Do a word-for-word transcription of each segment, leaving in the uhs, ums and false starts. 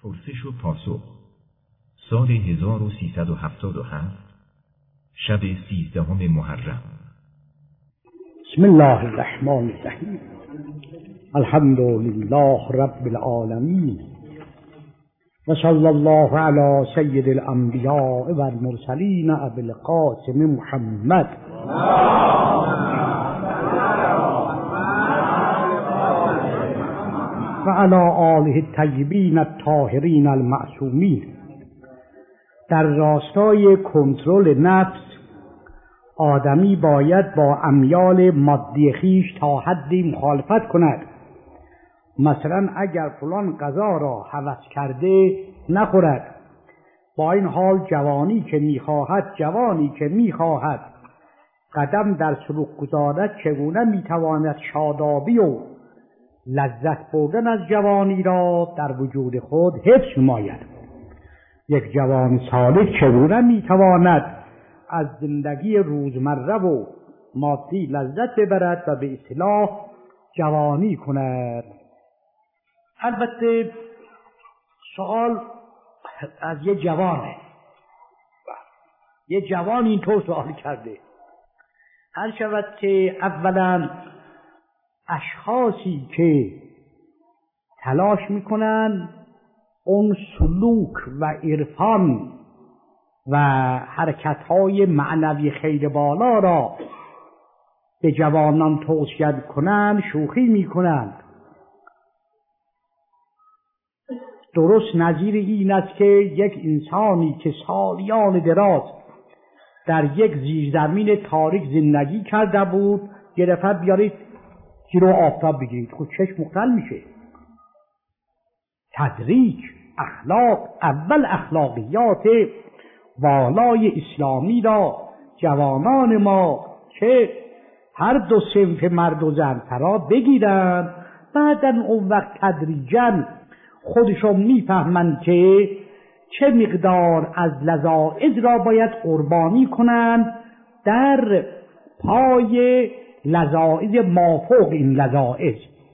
پرسش و پاسخ. سال هزار و سیصد و هفتاد و هفت، شب سیزدهم محرم. بسم الله الرحمن الرحیم. الحمد لله رب العالمین و صلی الله علی سید الانبیاء و المرسلین ابی القاسم محمد و علی آله الطیبین الطاهرین المعصومین. در راستای کنترل نفس آدمی باید با امیال مادی خیش تا حدی مخالفت کند. مثلا اگر فلان غذا را هوس کرده نخورد. با این حال جوانی که میخواهد جوانی که میخواهد قدم در سلوک گذارد چگونه میتواند شادابی و لذت بردن از جوانی را در وجود خود حفظ نماید؟ یک جوان سالک چگونه میتواند از زندگی روزمره و مادی لذت ببرد و به اصطلاح جوانی کند؟ البته سوال از یه جوانه، یه جوان اینطور سوال کرده. هر شود که اولا اشخاصی که تلاش میکنن اون سلوک و عرفان و حرکت‌های معنوی خیلی بالا را به جوانان توصیه کنند شوخی میکنند. درست نظیر این است که یک انسانی که سالیان دراز در یک زیرزمین تاریک زندگی کرده بود یه دفعه بیارید جلو آفتاب بگیرید، خود چشم مختل میشه. تدریج، اخلاق، اول اخلاقیات والای اسلامی را جوانان ما که هر دو صنف مرد و زن فرا بگیرن، بعداً اون وقت تدریجاً خودشون میفهمند که چه مقدار از لذائذ را باید قربانی کنند در پای لذائذ مافوق این لذائذ.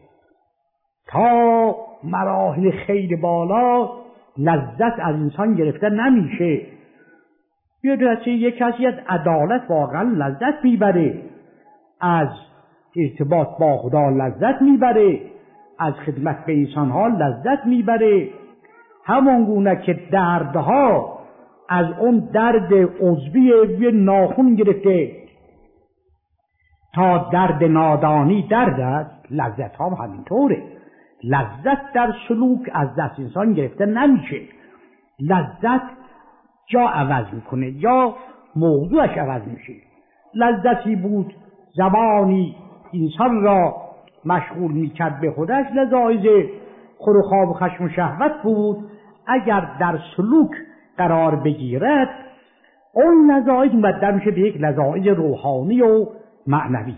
تا مراحل خیلی بالا لذت از انسان گرفته نمیشه. یه یک کسی از عدالت واقعا لذت میبره، از ارتباط با خدا لذت میبره، از خدمت به انسانها لذت میبره. همون گونه که دردها از اون درد عضوی روی ناخن گرفته تا درد نادانی درد است، لذت ها هم همینطوره. لذت در سلوک از دست انسان گرفته نمیشه. لذت جا عوض میکنه یا موضوعش عوض میشه. لذتی بود زمانی انسان را مشغول میکرد به خودش، لذایز خور و خواب و خشم و شهوت بود. اگر در سلوک قرار بگیرد اون لذایز مبدل میشه به یک لذایز روحانی و معنوی.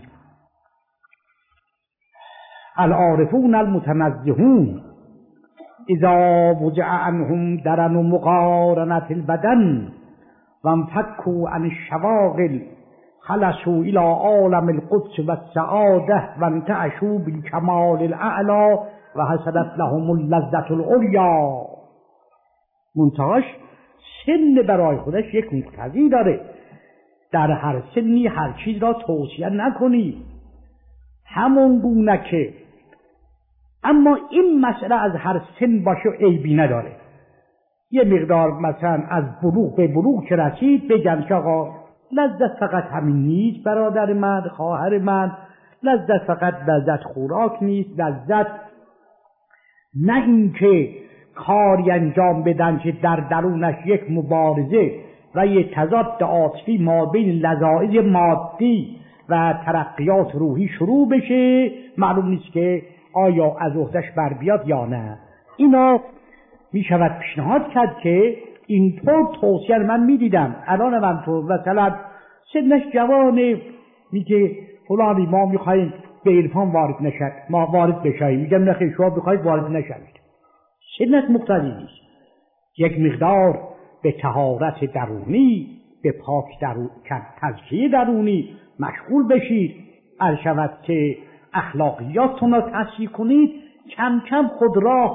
العارفون المتنزهون اذا وجع عنهم درن و مقارنت البدن و انفکوا عن الشواغل خلصوا الى عالم القدس و السعاده و انتعشوا بالکمال الاعلی و حصلت لهم اللذت العلیا. منتهاش سن برای خودش یک مقتضی داره. در هر سنی هر چیز را توصیه نکنی همون گونه که، اما این مسئله از هر سن باشه عیبی نداره. یه مقدار مثلا از بلوغ به بلوغ که رسید بگن که آقا لذت فقط همین نیست برادر من، خواهر من، لذت فقط لذت خوراک نیست، لذت نه این که کاری انجام بدن که در درونش یک مبارزه و یک تضاد عاطفی ما بین لذایذ مادی و ترقیات روحی شروع بشه، معلوم نیست که آیا از عهده‌اش بر بیاد یا نه. اینا می شود پیشنهاد کرد که اینطور توصیه من می دیدم. الان من تو مثلا سنش جوانه میگه فلانی ما می خواهیم به عرفان وارد نشد، ما وارد بشاییم. میگم نخیر شما بخواید وارد نشوید، سنت مقتضی نیست. یک مقدار به طهارت درونی، به پاک درون، تزکیه درونی مشغول بشید. هر شود که اخلاقیاتتون را تصحیح کنید، کم کم خود راه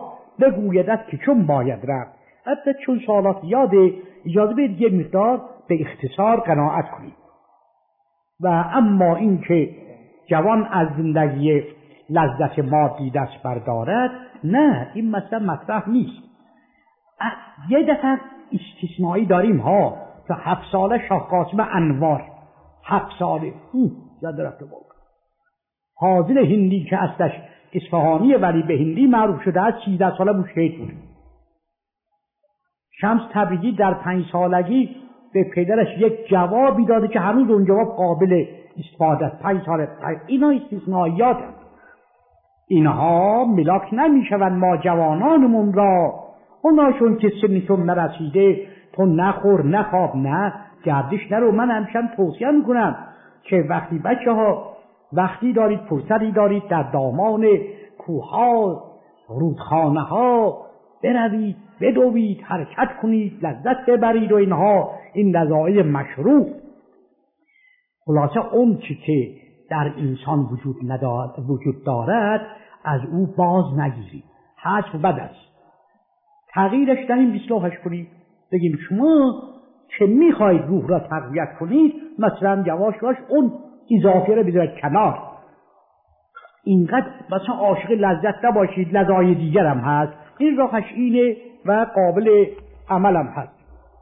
بگویدت که چون باید رفت. حتی چون سوالات یاده، اجازه بدید یه مقدار به اختصار قناعت کنید. و اما این که جوان از زندگی لذت مادی دست بردارد، نه، این مثلا مطرح نیست. یه دفعه استثنایی داریم ها، تا هفت ساله شاه قاسم انوار، هفت ساله یاد رفته بود، حاضر هندی که اصلش اصفهانی ولی به هندی معروف شده از سیزده ساله مشهید بود. شمس تبریزی در پنج سالگی به پدرش یک جوابی داده که هنوز اون جواب قابل استفاده است. پنج ساله. اینا استثنائیات، اینها ملاک نمیشوند ما جوانانمون را. اوناشون که سنشون نرسیده تو نخور نخواب نه گردش نرو. من همشم توصیه میکنم که وقتی بچه ها وقتی دارید فرصتی دارید در دامان کوها رودخانه ها بروید بدوید حرکت کنید لذت ببرید و اینها این لذایذ مشروع. خلاصه اون چی که در انسان وجود ندارد وجود دارد از او باز نگیرید. حذف بد است. تغییرش دهیم اصلاحش کنید. بگیم شما که میخواید روح را تقویت کنید مثلا یواش یواش اون اضافه را بذارید کنار. اینقدر مثلا عاشق لذت نباشید، لذای دیگر هم هست. این راهش اینه و قابل عمل هم هست.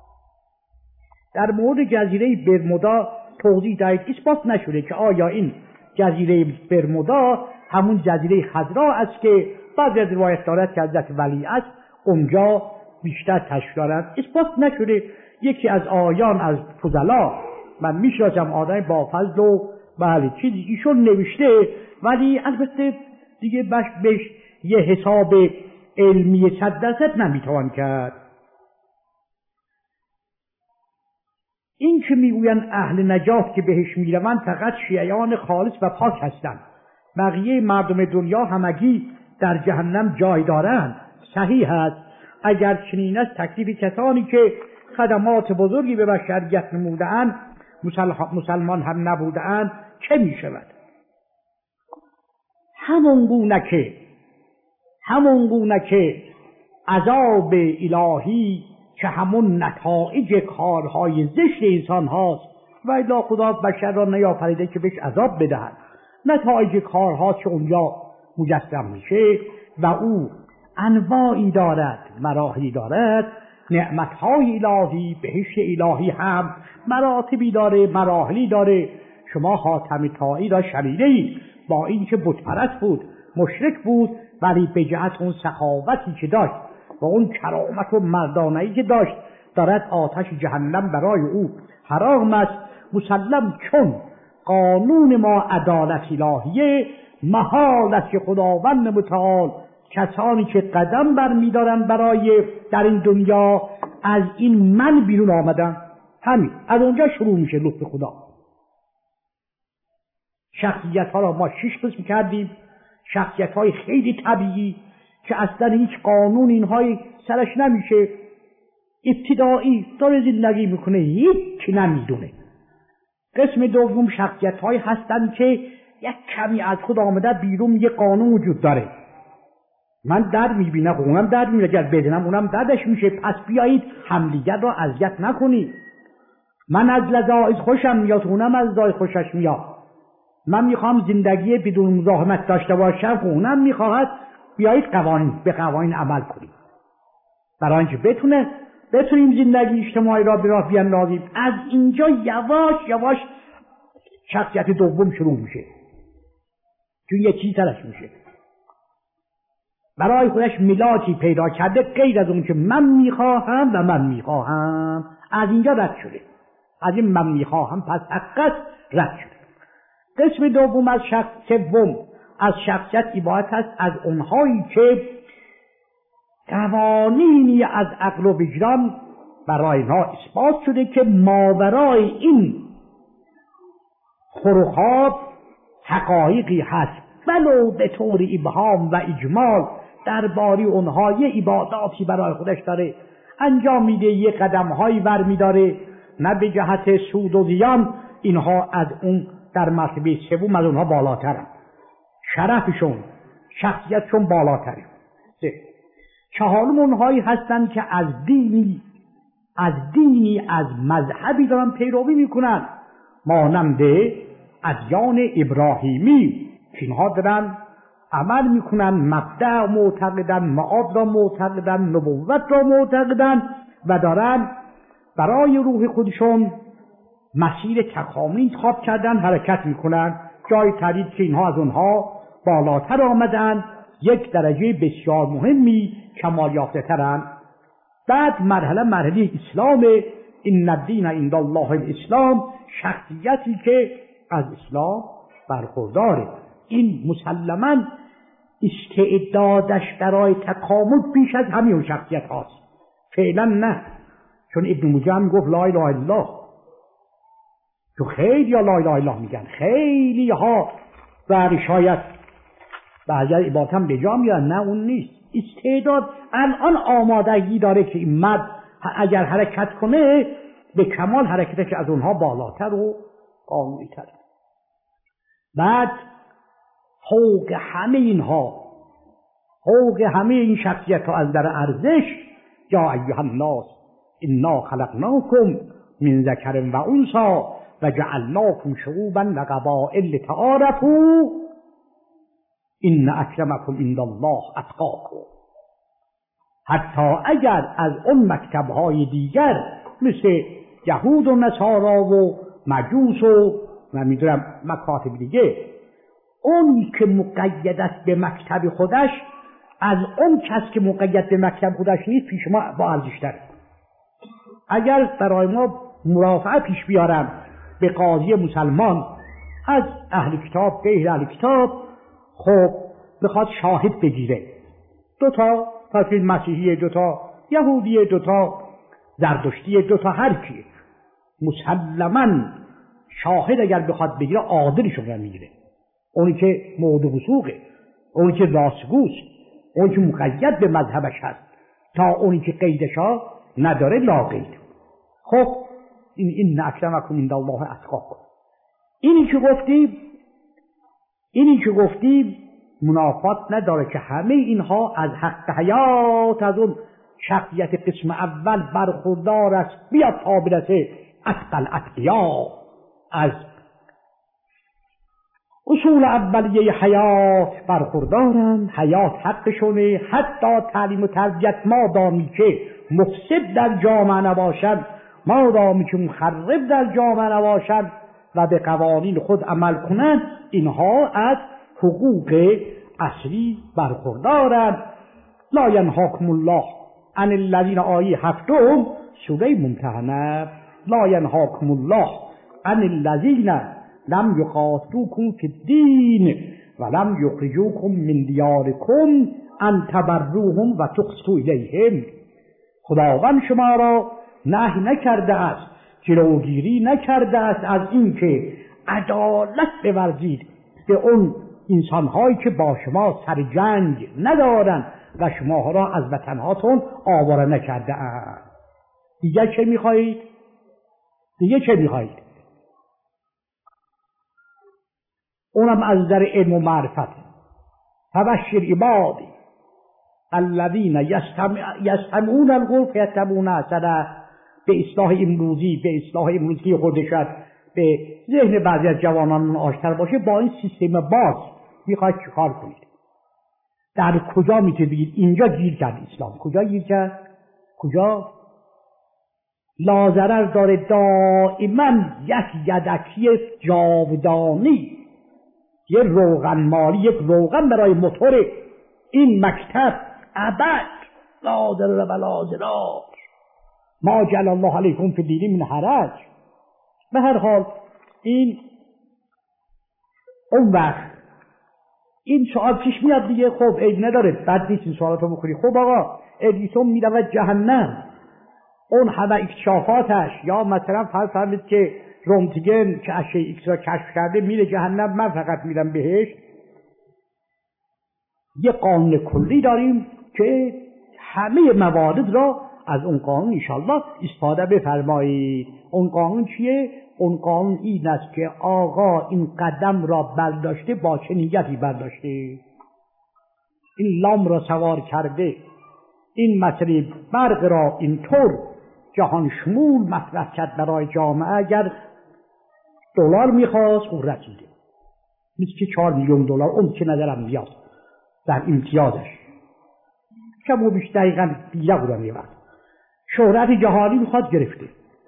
در مورد جزیره برمودا توضیح دهید. اثبات نشده که آیا این جزیره برمودا همون جزیره خضرا است که بعضی از روایت دارد که حضرت ولی است اونجا بیشتر تشریح دارند. اثبات نشده. یکی از آیان از فضلا، من میشناسم آدم با فضل و بله چیزی ایشون نوشته ولی البته دیگه بش بش یه حساب علمی صد درصد نمیتوان کرد. این که میگویند اهل نجات که بهش میروند فقط شیعیان خالص و پاک هستند، بقیه مردم دنیا همگی در جهنم جای دارند. صحیح است. اگر چنین است تکلیف کسانی که خدمات بزرگی به بشریت نموده‌اند مسلمان هم نبوده‌اند چه میشود؟ همون گونه که همون گونه که عذاب الهی که همون نتایج کارهای زشت انسان هاست و الا خدا بشر را نیافریده که بهش عذاب بدهد، نتایج کارها که اونجا مجسم میشه و او انواعی دارد، مراحلی دارد، نعمتهای الهی، بهشت الهی هم مراتبی داره، مراحلی داره. شما حاتم طایی را شنیدید، با اینکه بتپرست بود، مشرک بود، ولی به جهت اون سخاوتی که داشت و اون کرامت و مردانه‌ای که داشت دارد آتش جهنم برای او حرام است. مسلم چون قانون ما عدالت الهیه، محال است که خداوند متعال کسانی که قدم برمی‌دارند برای در این دنیا از این من بیرون آمدن، همین از اونجا شروع میشه لطف خدا. شخصیت ها را ما شش قسم کردیم. شخصیت های خیلی طبیعی که اصلا هیچ قانون اینهای سرش نمیشه، ابتدایی داره زندگی میکنه، هیچ نمیدونه. قسم دوم شخصیت های هستند که یک کمی از خود آمده بیرون، یه قانون وجود داره. من درد میبینم اونم درد میبینه، اگر بدنم اونم دردش میشه، پس بیایید همدیگر را اذیت نکنید. من از لذایذ خوشم میاد، اونم از لذایذ خوشش میاد. من میخوام زندگی بدون مزاحمت داشته باشم، اونم میخواهد. بیایید قوانین به قوانین عمل کنید برای اینکه بتونه بتونیم زندگی اجتماعی را به راه بیاندازیم. از اینجا یواش یواش شخصیت دوم شروع میشه، چون یکی سرش میشه، برای خودش ملاکی پیدا کرده غیر از اون که من میخواهم و من میخواهم. از اینجا رد شده، از این من میخواهم پس حقیقت رد شده. قسم دوم از شخص سوم از شخصیت عبارت است از اونهایی که قوانینی از عقل و وجدان برای ما اثبات شده که ماورای این خرخاب حقایقی هست، ولو به طور ابهام و اجمال درباره اونها یه عباداتی برای خودش داره انجام میده، یه قدمهایی ور میداره، نه به جهت سود و زیان. اینها از اون در مرتبه سوم از اونها بالاترن، شرفشون شخصیتشون بالاتره. چهارم اونهایی هستند که از دینی از دینی از مذهبی دارن پیروی میکنن مانند ادیان ابراهیمی که اینها دارن عمل میکنن، مبدأ معتقدن، معاد را معتقدن، نبوت را معتقدن و دارن برای روح خودشون مسیر تکاملی انتخاب کردن حرکت میکنن. جای تردید که اینها از اونها بالاتر آمدن، یک درجه بسیار مهمی کمال یافته ترن. بعد مرحله مرحله اسلام، این الدین عند الله الاسلام، شخصیتی که از اسلام برخورداره. این مسلماً استعدادش برای تکامل بیش از همین شخصیت هاست. فعلا نه، چون ابن مجم گفت لا اله الا الله، تو خیلی ها لا اله الا الله میگن، خیلی ها و شاید بعضی عبادت هم به جا میارن، نه اون نیست. استعداد الان آمادگی داره که این مرد اگر حرکت کنه به کمال حرکتش از اونها بالاتر و قانونی تر. بعد فوق همه اینها، فوق همه این شخصیت ها از در ارزش، یا ایها الناس انا خلقناکم من ذکر و انثی و جعلناکم شعوبا و قبائل لتعارفوا ان اکرمکم عند الله اتقاکم. حتی اگر از اون مکتب‌های دیگر مثل یهود و نصارا و مجوس و من میدونم مکاتب دیگه، اون که مقید است به مکتب خودش از اون کس که مقید به مکتب خودش نیست پیش ما با ارزش‌تره. اگر برای ما مرافعه پیش بیارم به قاضی مسلمان از اهل کتاب غیر اهل کتاب، خب بخواد شاهد بگیره، دوتا فرقی مسیحی، دوتا یهودی، دوتا زردشتی، دوتا هر کی، مسلماً شاهد اگر بخواد بگیره عادلشون رو میگیره. اونی که موضوع وثوقه، اونی که راستگوست، اونی که مقید به مذهبش هست، تا اونی که قیدشا نداره لا قید. خب این این اکرمکم عند الله اتقاکم. اینی که گفتیم اینی که گفتیم منافات نداره که همه اینها از حق حیات، از اون شخصیت قسم اول برخوردار است، بیاد تا برسه اتقل اتقیا، از اصول اولیه حیات برخوردارند، حیات حقشونه. حتی تعلیم و تربیت مادامی که مفسد در جامعه نباشد، مادامی که مخرب در جامعه نباشد و به قوانین خود عمل کنند، اینها از حقوق اصلی برخوردارند. لا ینهاکم الله عن الذین، آیه هفتم سوره ممتحنه، لا ینهاکم الله عن الذین لم یقاتلوکم فی الدین و لم یخرجوکم من دیارکم ان تبروهم و تقسطوا الیهم. خداوند شما را نهی نکرده است، جلوگیری نکرده است از این که عدالت بورزید به اون انسانهایی که با شما سر جنگ ندارند و شما را از وطنهاتون آواره نکرده اند. دیگه چه میخواهید؟ دیگه چه میخواهید؟ اونم از در علم و معرفت. فبشر عبادی الذین یستمعون القول فیتبعون احسنه. به اصلاح امروزی، به اصلاح امروزی خود شد به ذهن بعضی از جوانان آشکار باشه، با این سیستم باز میخواید چیکار کنید؟ در کجا میتونید بگید اینجا گیر کرد اسلام؟ کجا گیر کرد؟ کجا؟ لازرر داره دائما یک یدکی جاودانی، یک روغن مالی، یک روغن برای موتور این مکتب ابد لازرر و لازرار ما جعل الله علیکم فی الدین من حرج. به هر حال این اون وقت این سوال پیش میاد دیگه، خب عیب نداره، بد نیست این سوالاتو بکنی. خب آقا ادیسون میرود جهنم، اون همه اکتشافاتش، یا مثلا فرض فرمید که رنتگن که اشعه ایکس را کشف کرده میره جهنم، من فقط میرم بهشت. یه قانون کلی داریم که همه موارد را از اون قانون انشالله استفاده بفرمایید. اون قانون چیه؟ اون قانون این است که آقا این قدم را برداشته با چه نیتی برداشته، این لام را سوار کرده این مسئله برق را اینطور جهان شمول مطرح کرد برای جامعه. اگر دلار میخواست خوب رسیده، مثل که چهار میلیون دلار اون که نظرم میاد در امتیازش کم و بیش دقیقا دیگه بودم یه وقت. شهرت جهانی میخواد گرفته.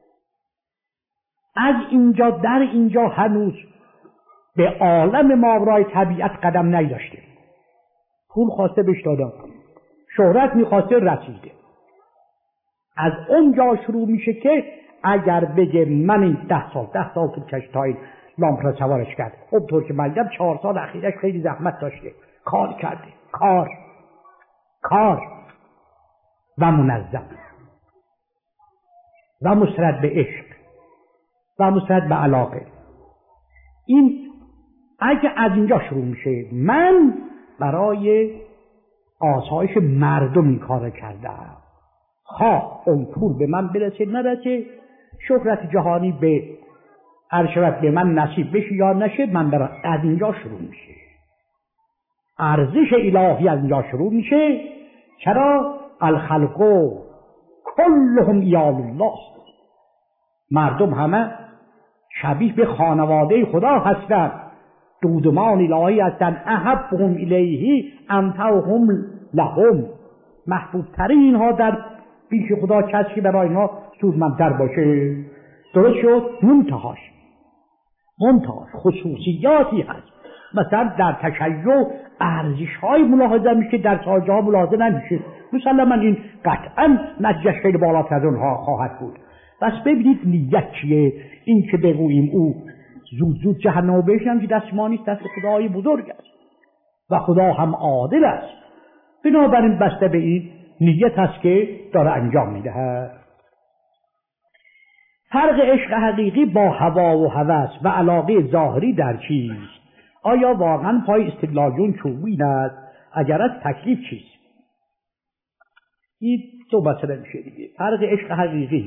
از اینجا در اینجا هنوز به عالم ماورای طبیعت قدم نیداشته. پول خواسته بهش دادن، شهرت میخواسته رسیده. از اونجا شروع میشه که اگر بگه من این ده سال ده سال طول کشید تا این لامپ را سوارش کرد. خب طور که من چهار سال اخیرش خیلی زحمت داشته، کار کرده، کار کار و منظم و مستند به عشق و مستند به علاقه. این اگه از اینجا شروع میشه، من برای آسایش مردم این کار کردم، خواه اون پول به من برسه نرسه، شهرت جهانی به عرشبت به من نصیب بشه یا نشه، من برای از اینجا شروع میشه. ارزش الهی از اینجا شروع میشه. چرا؟ الخلق کلهم عیال الله، مردم همه شبیه به خانواده خدا هستند، دودمان الهی هستند. احبهم الیه انفعهم لهم، محبوب ترین اینها در پیش خدا کسی که برای اینها سودمندتر باشه. درست شد؟ منتهاش منتهاش خصوصیاتی هست. مثلا در تشیع ارزش های ملاحظه میشه در ساجه ها ملاحظه نمیشه. مثلا من این قطعا نتیجهش خیلی بالاتر از اونها خواهد بود. بس ببینید نیت چیه. این که بگوییم او زود زود جهنم بشنم که دست ما نیست، دست خدای بزرگ است و خدا هم عادل است. بنابراین بسته به این نیت است که داره انجام میده. فرق عشق حقیقی با هوا و هوس و علاقه ظاهری در چیست؟ آیا واقعا پای استدلال چوبین است؟ اگر از تکلیف چیست؟ این دو مسئله میشه دیگه. فرق عشق حقیقی،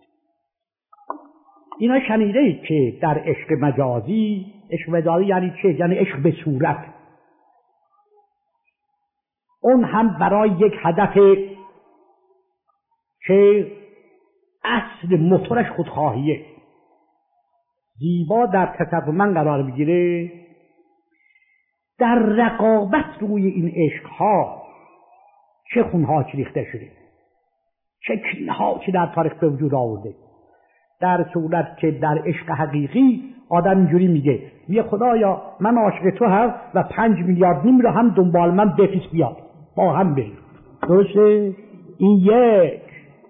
اینا شنیده اید که در عشق مجازی، عشق مجازی یعنی چه؟ یعنی عشق به صورت، اون هم برای یک هدف که اصل موتورش خودخواهیه، زیبا در تصور من قرار بگیره. در رقابت روی این عشقها چه خونها چه ریخته شده، چه کینها چه در تاریخ به وجود آورده. در صورت که در عشق حقیقی آدم اینجوری میگه میگه خدایا من عاشق تو هم و پنج میلیارد نیم رو هم دنبال من بفیس بیاد با هم بریم. درسته؟ این یک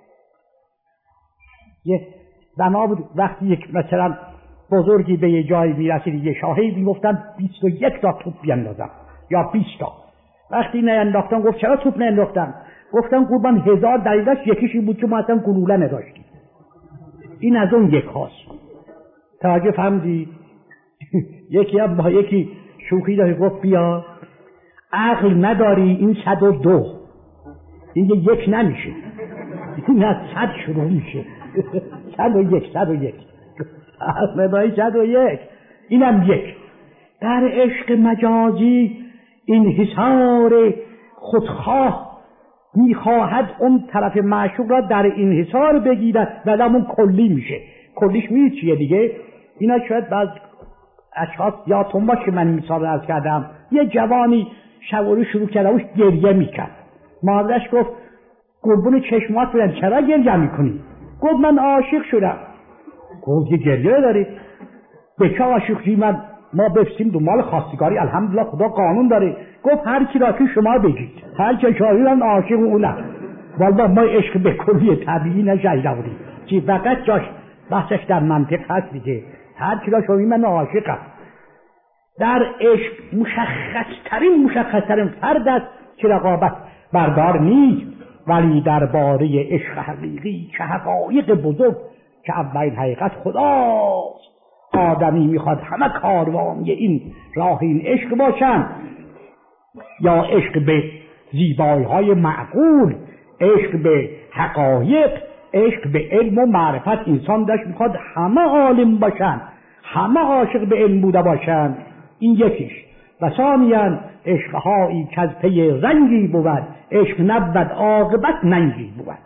یه بنا بود. وقتی یک مثلا بزرگی به یه جایی میرسید، یه شاهی میگفتن بیست و یک تا توپ بیندازم یا بیست تا. وقتی نینداختن گفت چرا توپ نینداختن؟ گفتن قربان هزار دقیقش یکیشی بود که ما اصلا گلوله نداشتیم. این از اون یک هاست. توجه فهمدی؟ یکی هم با یکی شوخی داشت گفت بیا عقل نداری این صد و دو، این یک نمیشه، این از صد شروع میشه. صد و یک صد و یک نداری صد و یک، اینم یک. در عشق مجازی این حصار خودخواه میخواهد اون طرف معشوق را در انحصار بگیرد و همون کلی میشه. کلیش میشه چیه دیگه؟ اینا شاید بعض اشخاص یا تنباش که من مثال عرض کردم، یه جوانی شواری شروع کرده اوش گریه میکرد. مادرش گفت قربون چشمات برن چرا گریه میکنی؟ گفت من عاشق شدم. گفت یه گریه داری؟ به چه عاشق شدی؟ من ما بفسیم دنبال خواستگاری، الحمدلله خدا قانون داره. گفت هر کی را که شما بگید، هر کی شاهی من عاشق اونم. والله ما عشق به کلی طبیعی نشیده بودیم که فقط جاش بحثش در منطق هست دیگه. هر کی را شاهی من عاشقم. در عشق مشخص ترین مشخص ترین فرد است که رقابت بردار نیست، ولی درباره عشق حقیقی که حقایق بزرگ که اولین حقیقت خداست، آدمی میخواد همه کاروانی این راه این عشق باشن، یا عشق به زیبایی های معقول، عشق به حقایق، عشق به علم و معرفت. انسان داشت میخواد همه عالم باشن، همه عاشق به علم بوده باشن. این یکیش. و ثانیاً عشقهایی که از پی رنگی بود، عشق نبود عاقبت ننگی بود.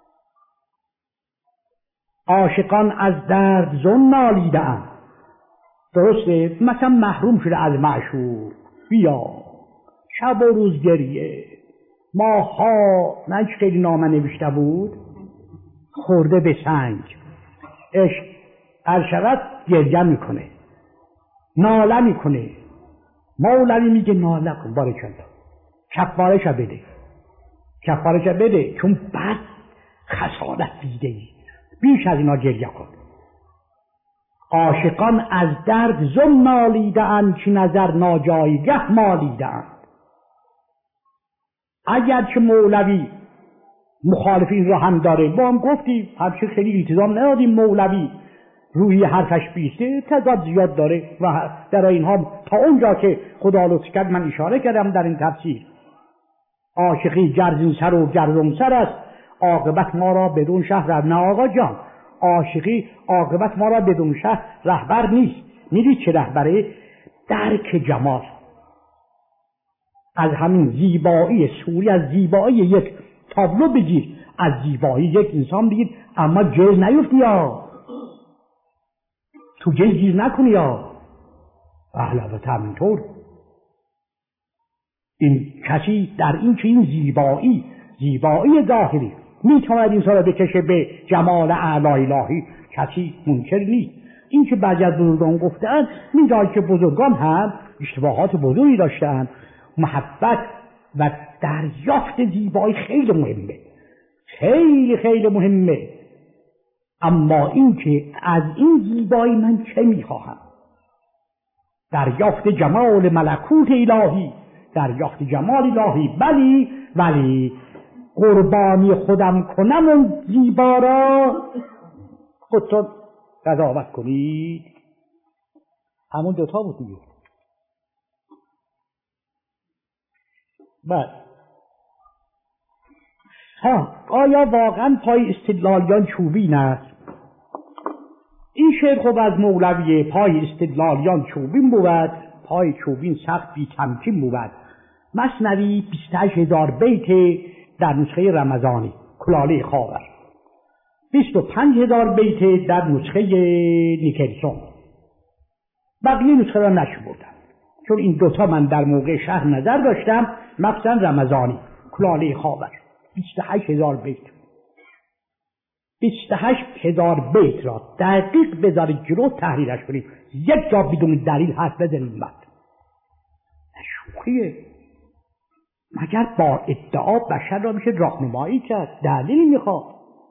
عاشقان از درد زن نالیده‌اند. درسته؟ مثلا محروم شده از معشوق، بیا شب و روز گریه، ماها نه خیلی نامه نوشته بود، خورده به سنگ، عشق عرشبت گریه میکنه، ناله میکنه. مولوی میگه ناله کن، بارکالله، کفارش بده، کفارش بده، چون بد خسارت دیده ای، بیش از اینا گریه کن. عاشقان از درد زن نالیده‌اند، چه نظر ناجایگه مالیده‌اند. اگر که مولوی مخالف این را هم داره، با هم گفتیم همچه خیلی التزام ندادیم مولوی روی حرفش بیسته، تضاد زیاد داره و در اینها تا اونجا که خدا لطف کرد من اشاره کردم در این تفسیر، عاشقی گرزین سر و گردون سر است، عاقبت ما را بدون شهر نه آقا جان، عاشقی عاقبت ما را بدون شهر رهبر نیست. میدید چه رهبره؟ درک جمال. از همین زیبایی سوری، از زیبایی یک تابلو بگیر، از زیبایی یک انسان بگیر، اما گیر نیفتی، یا تو گیر گیر نکنی، یا احلابت همینطور. این کسی در این که این زیبایی زیبایی ظاهری میتواند این را بکشه به جمال اعلی الهی، کسی منکر نیست. این که بعضی از بزرگان گفتند، میداند که بزرگان هم اشتباهات بزرگی داشتند. محبت و دریافت زیبایی خیلی مهمه، خیلی خیلی مهمه. اما این که از این زیبایی من چه میخواهم؟ دریافت جمال ملکوت الهی، دریافت جمال الهی، ولی ولی قربانی خودم کنم اون زیبا را خودتون قضاوت کنید. همون دوتا بود دیگه. بله. ها آیا واقعا پای استدلالیان چوبین است؟ این شعر خب از مولویه، پای استدلالیان چوبین بود، پای چوبین سخت بی تمکین بود. مثنوی بیست و هشت هزار بیت در نسخه رمضانی کلاله خاور، بیست و پنج هزار بیت در نسخه نیکلسون. بقیه نسخه را نشمردم چون این دوتا من در موقع شهر نظر داشتم، مخصوصا رمضانی کلاله خاور بیست و هشت هزار بیت. بیست و هشت هزار بیت را دقیق بذارید جلو تحریرش کنید، یک جا بدون دلیل حرف بزنید. بعد شوخیه، مگر با ادعا بشر را میشه راهنمایی کرد؟ دلیل میخواد.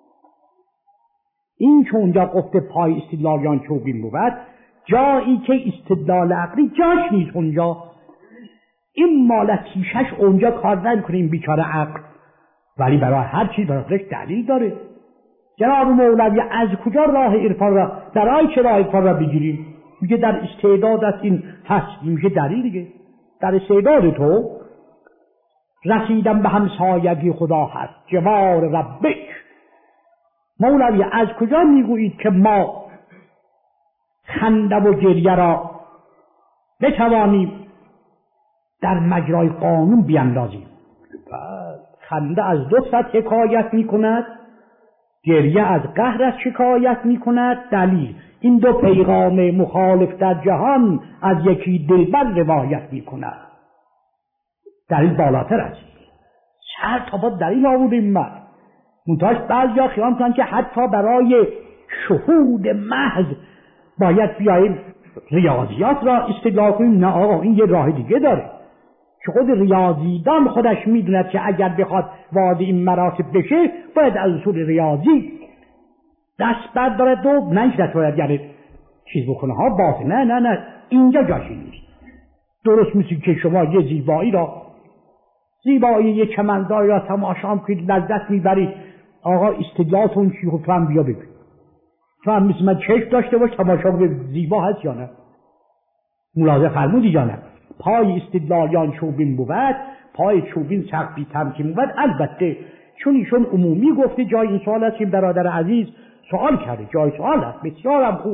این که اونجا گفته پای استدلالیان چوبین بود، جایی که استدلال عقلی جاش نیست اونجا. این مالتیشش اونجا کار نمیکنه، بیچاره عقل، ولی برای هر چیز برایش دلیل داره. جناب مولوی از کجا راه عرفان را، برای چه راه عرفان را بگیریم؟ میگه در استعداد است این هست، میگه دلیل دیگه. در استعداد تو رسیدم به همسایگی خدا هست، جوار ربک. مولوی از کجا میگویید که ما خنده و گریه را بتوانیم در مجرای قانون بیاندازیم؟ خنده از دو سطح حکایت میکند، گریه از قهرش شکایت میکند. دلیل این دو پیغام مخالف در جهان از یکی دلبر روایت میکند. دلیل بالاتر است. سر تا با دلیل آوردیم من منتاش بعضی ها خیال کنند که حتی برای شهود محض باید بیاییم ریاضیات را استدلال کنیم. نه آقا، این یه راه دیگه داره که خود ریاضیدان خودش میدوند که اگر بخواد وارد این مراتب بشه باید از اصول ریاضی دست بردارد و نشد باید یعنی چیز بکنه ها باطل. نه نه نه اینجا جاشی نیست. درست مثل که شما یه زیبایی را زیبایی یه چمنزاری را تماشا کنید لذت میبرید، آقا استدلالتون چی؟ خود تو هم بیا بگید، تو هم مثل من چشم داشته باش تماشا کنید زیبا هست یا نه. ملاحظه فرمودی یا نه؟ پای استدلالیان چوبین بود، پای چوبین سخت بی تمکین بود. البته چون ایشون عمومی گفته، جای این سوال هست که برادر عزیز سوال کرده، جای سوال هست، بسیار هم خوبه.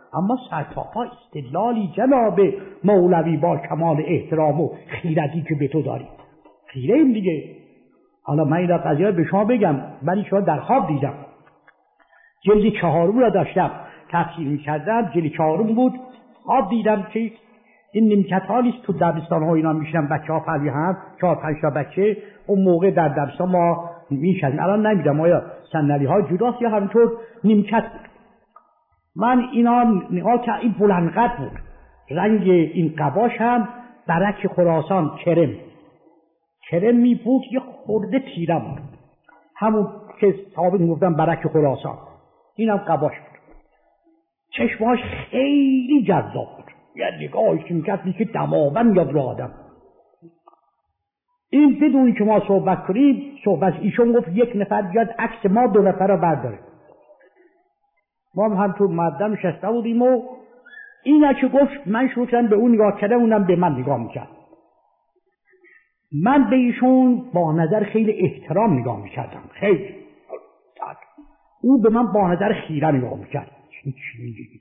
اما سرتاپا استدلالی جناب مولوی با کمال احترام و خیرتی که به تو داری. خیره این دیگه. حالا من این را قضیه به شما بگم. من شما در خواب دیدم. جلد چهارم را داشتم تفسیر می‌کردم. جلد چهارم بود. خواب دیدم که این نیمکت حالیست تو دبستان ها اینا میشنن بچه ها پروی هم چهار پنج تا بچه اون موقع در دبستان ما میشن. الان نمیدونم آیا صندلی ها جداست یا همینطور نیمکت بود. من اینا نگاه که این بلندقد بود. رنگ این قباش هم برک خراسان کرم کرم می بود. یه خورده تیره بود. همون که صحابه میگفتن برک خراسان. اینم قباش بود. چشماش خیلی جذاب بود. یه نگاهش میکرد که دماوند یاد رو آدم. این بدونی که ما صحبت کنیم صحبت ایشون گفت یک نفر بیاد عکس ما دو نفر رو برداره. ما هم تو مقدم نشسته بودیم و اینا که گفت من شروع کردم به اون نگاه کردم اونم به من نگاه میکرد. من به ایشون با نظر خیلی احترام نگاه میکردم. خیلی او به من با نظر خیره نگاه میکرد. چی چی میگی؟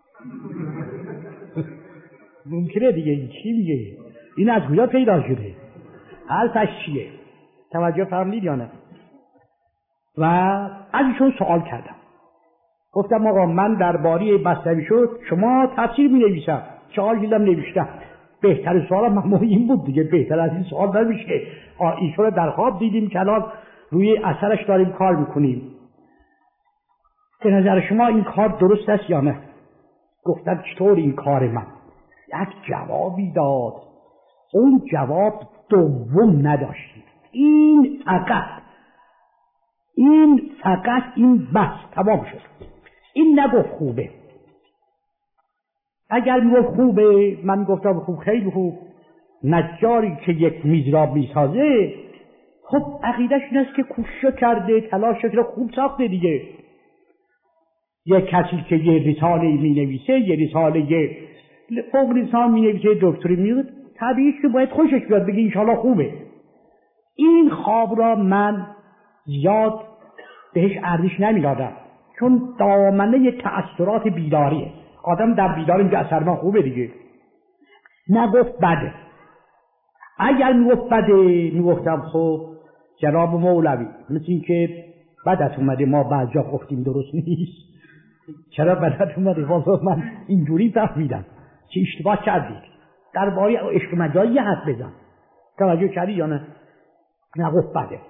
ممکنه دیگه این چی میگه؟ این از کجا پیدا شده؟ حرفش چیه؟ توجه فرمودید یا نه؟ و از ایشون سوال کردم. گفتم آقا من درباره مثنوی شد شما تفسیر می نویسم. سوال دیدم نوشتم. بهتر سوال من این بود دیگه. بهتر از این سوال نمیشه. ایشون رو در خواب دیدیم که الان روی اثرش داریم کار میکنیم. به نظر شما این کار درست است یا نه؟ گفتم چطور این کار من؟ یک جوابی داد. اون جواب دوم نداشتیم. این فقط این فقط این بس تمام شد. این نگفت خوبه. اگر میگفت خوبه من گفتم خوب خیلی خوب. نجاری که یک میز را میسازه خب عقیدش این است که کوشش کرده تلاش کرده خوب ساخته دیگه. یک کسی که یه رساله می نویسه یه رساله فوق لیسانس می نویسه دکتری میاد طبیعیه که باید خوشش بیاد بگه انشالله خوبه. این خواب را من زیاد بهش ارزش نمیدادم چون دامنه تأثیرات بیداریه. آدم در بیدار اینجا اثر ما خوبه دیگه. نگفت بده. اگر میگفت بده میگفتم خب جناب مولوی مثل این که بدت اومده ما بعض جا گفتیم درست نیست. چرا بدت اومده؟ والا من اینجوری فهمیدم که اشتباه کردید. درباره عشق مجازی یه حرف بزن. توجه کردی یا نه؟ نگفت بده.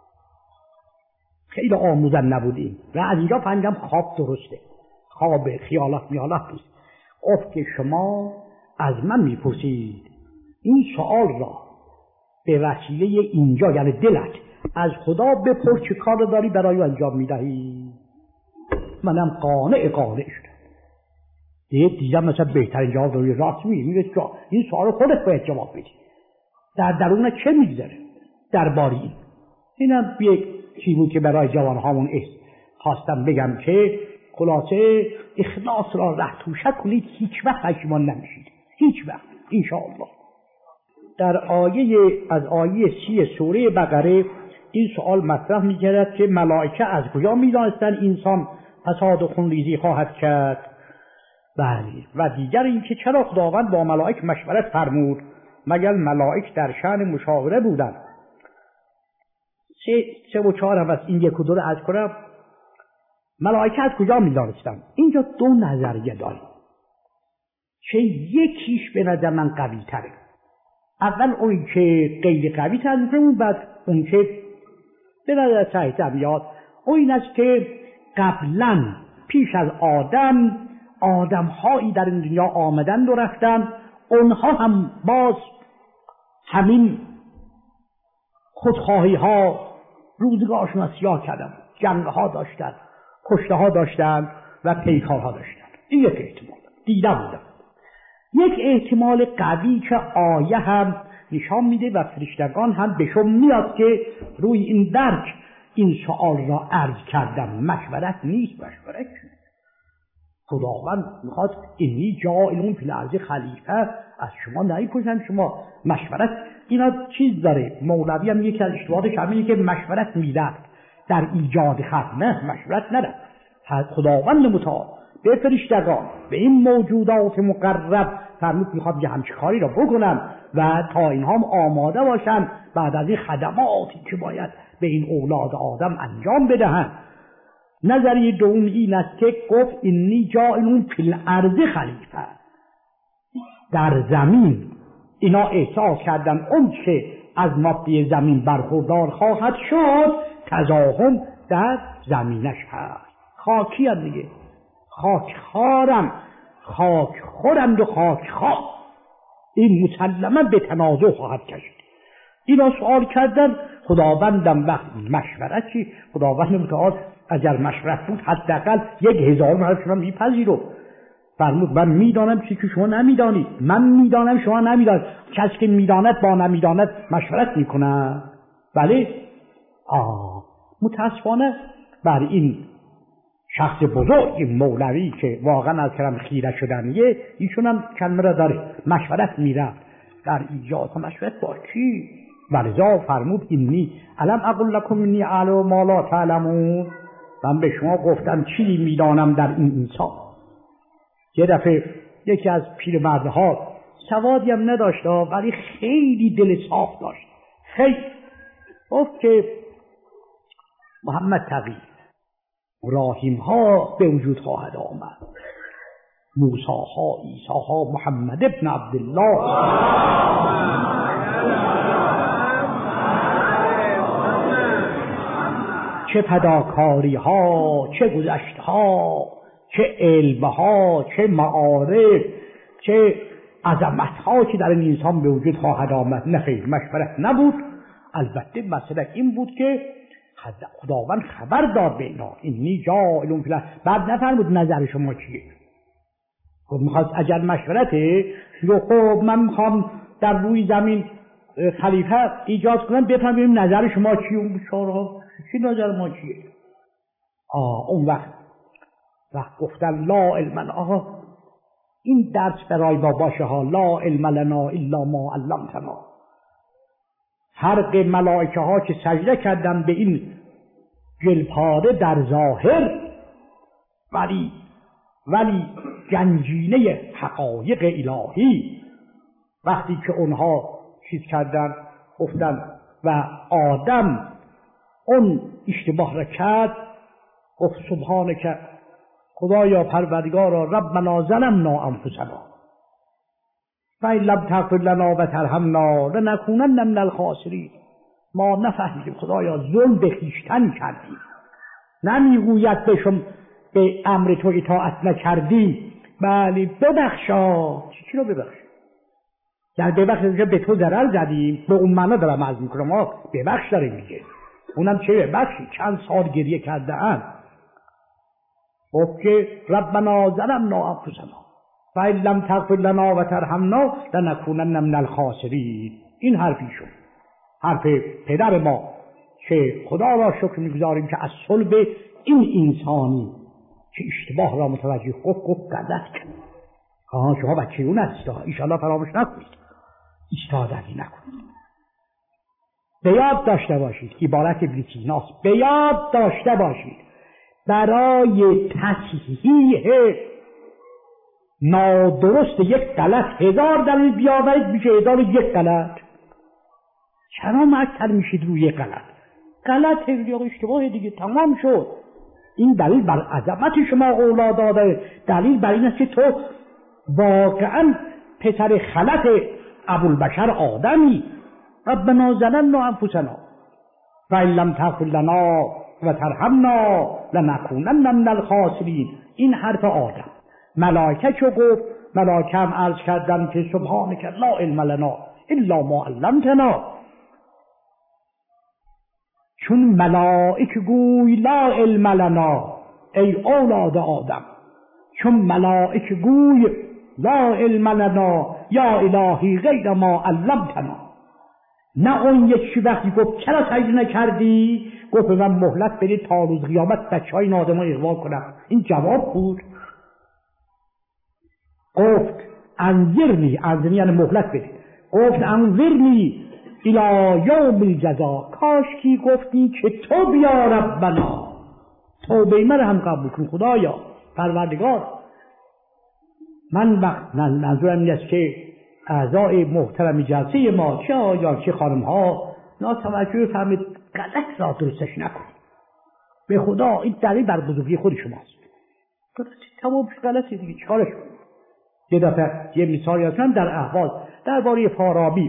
خیلی آموزن نبودیم و از اینجا فهمیدم خواب درسته. خواب خیالات میالات نیست. گفت که شما از من میپرسید این سوال را به وسیله اینجا یعنی دلت از خدا بپرس چه کار داری برای انجام میدهی. منم قانع قانع شدم. دیگه دیدم مثلا بهترین جواب داری. راست میگی. میگه این سوال خودت باید جواب بدی. در درون چه میگذره درباره این؟ اینم یک چیزی بود که برای جوان هامون خواستم بگم که خلاصه اخلاص را ره توشک کنید هیچ وقت پشیمان نمیشید. هیچ وقت انشاءالله. در آیه از آیه سی سوره بقره این سوال مطرح می‌گردد که ملائکه از کجا می‌دانستند انسان فساد و خونریزی خواهد کرد. بله. و دیگر اینکه چرا خداوند با ملائک مشورت فرمود مگر ملائک در شأن مشاوره بودند. سه, سه و چهار هم از این یک و دو رو عرض کنم. ملائکه از کجا می‌دانستند؟ اینجا دو نظریه داریم که یکیش به نظر من قوی تره. اول اون که غیر قوی تر می‌کنه بعد اون که به نظر صحیح میاد. اون این است که قبلا پیش از آدم آدم‌هایی در این دنیا آمدند و رفتند. اونها هم باز همین خودخواهی ها روزگارشون را سیاه کردن. جنگ ها داشتن، کشته ها داشتن و پیکار ها داشتن. این یک احتمال دیده بودم. یک احتمال قوی که آیه هم نشان میده و فرشتگان هم بهشون میاد که روی این درک این سوال را عرض کردم. مشورت نیست. مشورت خداوند میخواد اینی جاعلون فی الارض خلیفه از شما نمیپرسن شما مشورت. اینا چیز داره. مولوی هم یکی از اشتباهاتش همینه که مشورت میداد در ایجاد خلق. نه مشورت نده. خداوند متعال به فرشتگان، به این موجودات مقرب فرمود میخوام یه همچه کاری را بکنم و تا اینها هم آماده باشن بعد از این خدماتی که باید به این اولاد آدم انجام بدهن. نظریه دوم این است که گفت اینی جاعلون فی الارض خلیفه، در زمین اینا احساس کردن اون که از مادی زمین برخوردار خواهد شد تزاحم در زمینش هست. خاکی هم دیگه، خاک خارم، خاک خورند و خاک خواه، این مسلما به تنازع خواهد کشید. اینا سوال کردن خداوندم وقت مشورت چی؟ خداوند متعال اگر مشورت بود حداقل یک هزار مرد شما میپذیرو. فرمود من میدانم چیزی که شما نمیدانید، من میدانم شما نمیدانید. کسی که میداند با نمیداند مشورت میکنه. بله آه متاسفانه بر این شخص بزرگ مولوی که واقعا از کرم خیره شدنیه، ایشون هم کلمه را داره، مشورت میرفت در ایجاد مشورت با کی؟ ولذا فرمود اینی علم اقول لکم اینی اعلم ما لا تعلمون، من به شما گفتم چی میدانم در این انسان. یه دفعه یکی از پیرمردها سوادی هم نداشت ولی خیلی دل صاف داشت، خیلی گفت که محمد تقی ابراهیم ها به وجود خواهد آمد، موسی ها، عیسی ها، محمد ابن عبدالله، چه فداکاری ها، چه گذشت ها، چه علم ها، چه معارف، چه عظمت ها که در این انسان به وجود خواهد آمد. نه خیر، مشورت نبود. البته مسئله این بود که خداوند خبر داد به اینا اینی جاعلون فی الارض. بعد نفرمود نظر شما چیه؟ خب میخواست اجل مشورته، خب من میخوام در روی زمین خلیفه ایجاد کنم، بفهمیم نظر شما چیه. اون بیچاره‌ها چی نظر ما چیه؟ آه اون وقت وقت گفتن لا علم لنا. آها این درس برای ما باشه ها، لا علم لنا الا ما علمتنا. فرق ملائکه ها که سجده کردن به این گلپاره در ظاهر، ولی ولی گنجینه حقایق الهی وقتی که اونها چیز کردن گفتن و آدم اون اشتباه را کرد، گفت سبحانک خدایا پروردگارا ربنا ظلمنا انفسنا فإن لم تغفر لنا و ترحمنا لنکونن من الخاسرین. ما نفهمیدیم خدایا، ظلم به خویشتن کردیم، نمیگوید به شما به امر تو اطاعت نکردیم. بله ببخشا. چی رو ببخش؟ در ببخش به تو ضرر زدیم، به اون معنا دارم عرض میکنم. ما ببخش داره میگه، اونم چه ببخشی؟ چند سال گریه کرده اند. خب که ربنا ظلمنا انفسنا فإن لم تغفر لنا و ترحمنا لنکونن من الخاسرین. این حرفیشون، حرف پدر ما که خدا را شکر میگذاریم که از صلب این انسانی که اشتباه را متوجه خوب خوب غلط کرد. آها شما بچه اون هستی، ایشالله فراموش نکنید، ایستادگی نکنید. به یاد داشته باشید، عبارت ابن سیناست، به یاد داشته باشید برای تصحیح نادرست یک غلط هزار دلیل بیاورید میشه هزار یک غلط. چرا معطل میشید روی یک غلط؟ غلط یا اشتباه دیگه تمام شد. این دلیل بر عظمت شما اولاد داده، دلیل بر این است که تو واقعا پسر خلط ابوالبشر آدمی. ربنا ظلمنا انفسنا فإن لم تغفر لنا و ترحمنا لنکونن من الخاسرین. این حرف آدم. ملائکه چو گفت، ملائکه هم عرض کردن که سبحانک لا علم لنا الا ما علمتنا. چون ملائکه گوی لا علم لنا ای اولاد آدم، چون ملائکه گوی لا علم لنا یا الهی غیر ما علمتنا. نه اون یکی وقتی گفت چرا سجده نکردی، گفت من مهلت بدید تا روز قیامت بچه های نادم ها اغوا کنم. این جواب بود. گفت انظرنی، انظرنی یعنی مهلت بدید، گفت انظرنی الی یوم الجزا. کاش کی گفتی که تو بیا ربنا، توبه من هم قبول کن خدایا پروردگار، من وقت منظورم این است که اعضای محترم جلسه ما چه آیا چه خانم ها ناتوجه فهمید غلط را درستش نکنید. به خدا این دلیل بر بزرگی خود شماست. تمام غلطی دیگه چیکارش کنید؟ یه دفعه یه مثالی هستم در اهواز درباره فارابی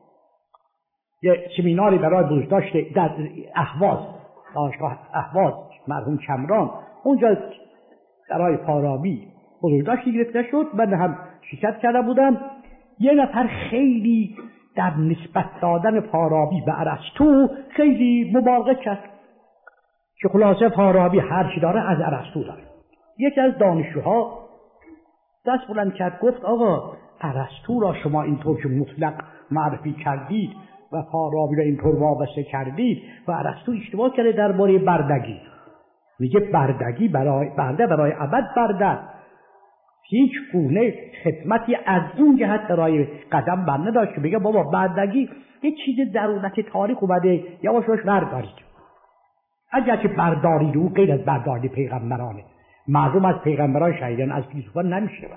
یه سمیناری برای بزرگداشت در اهواز دانشگاه اهواز مرحوم کمران اونجا برای فارابی بزرگداشتی گرفته شد. من هم شرکت کرده بودم. یه نفر خیلی در نسبت دادن فارابی به ارسطو خیلی مبالغه کرد که خلاصه فارابی هر چی داره از ارسطو داره. یکی از دانشجوها دست بلند کرد گفت آقا ارسطو را شما اینطور که مطلق معرفی کردید و فارابی را اینطور وابسته کردید و ارسطو اشتباه کرده درباره بردگی. میگه بردگی برای برده برای ابد برده، هیچ گونه خدمتی از این جهت برای قدم بر نداشت که بگه بابا بردگی یه چیز ضرورت تاریخ اومده یواش یواش بردارید. اگر که بردارید او غیر از برداری پیغمبرانه، مردم از پیغمبران شهیدن، از فیلسوفان نمیشه.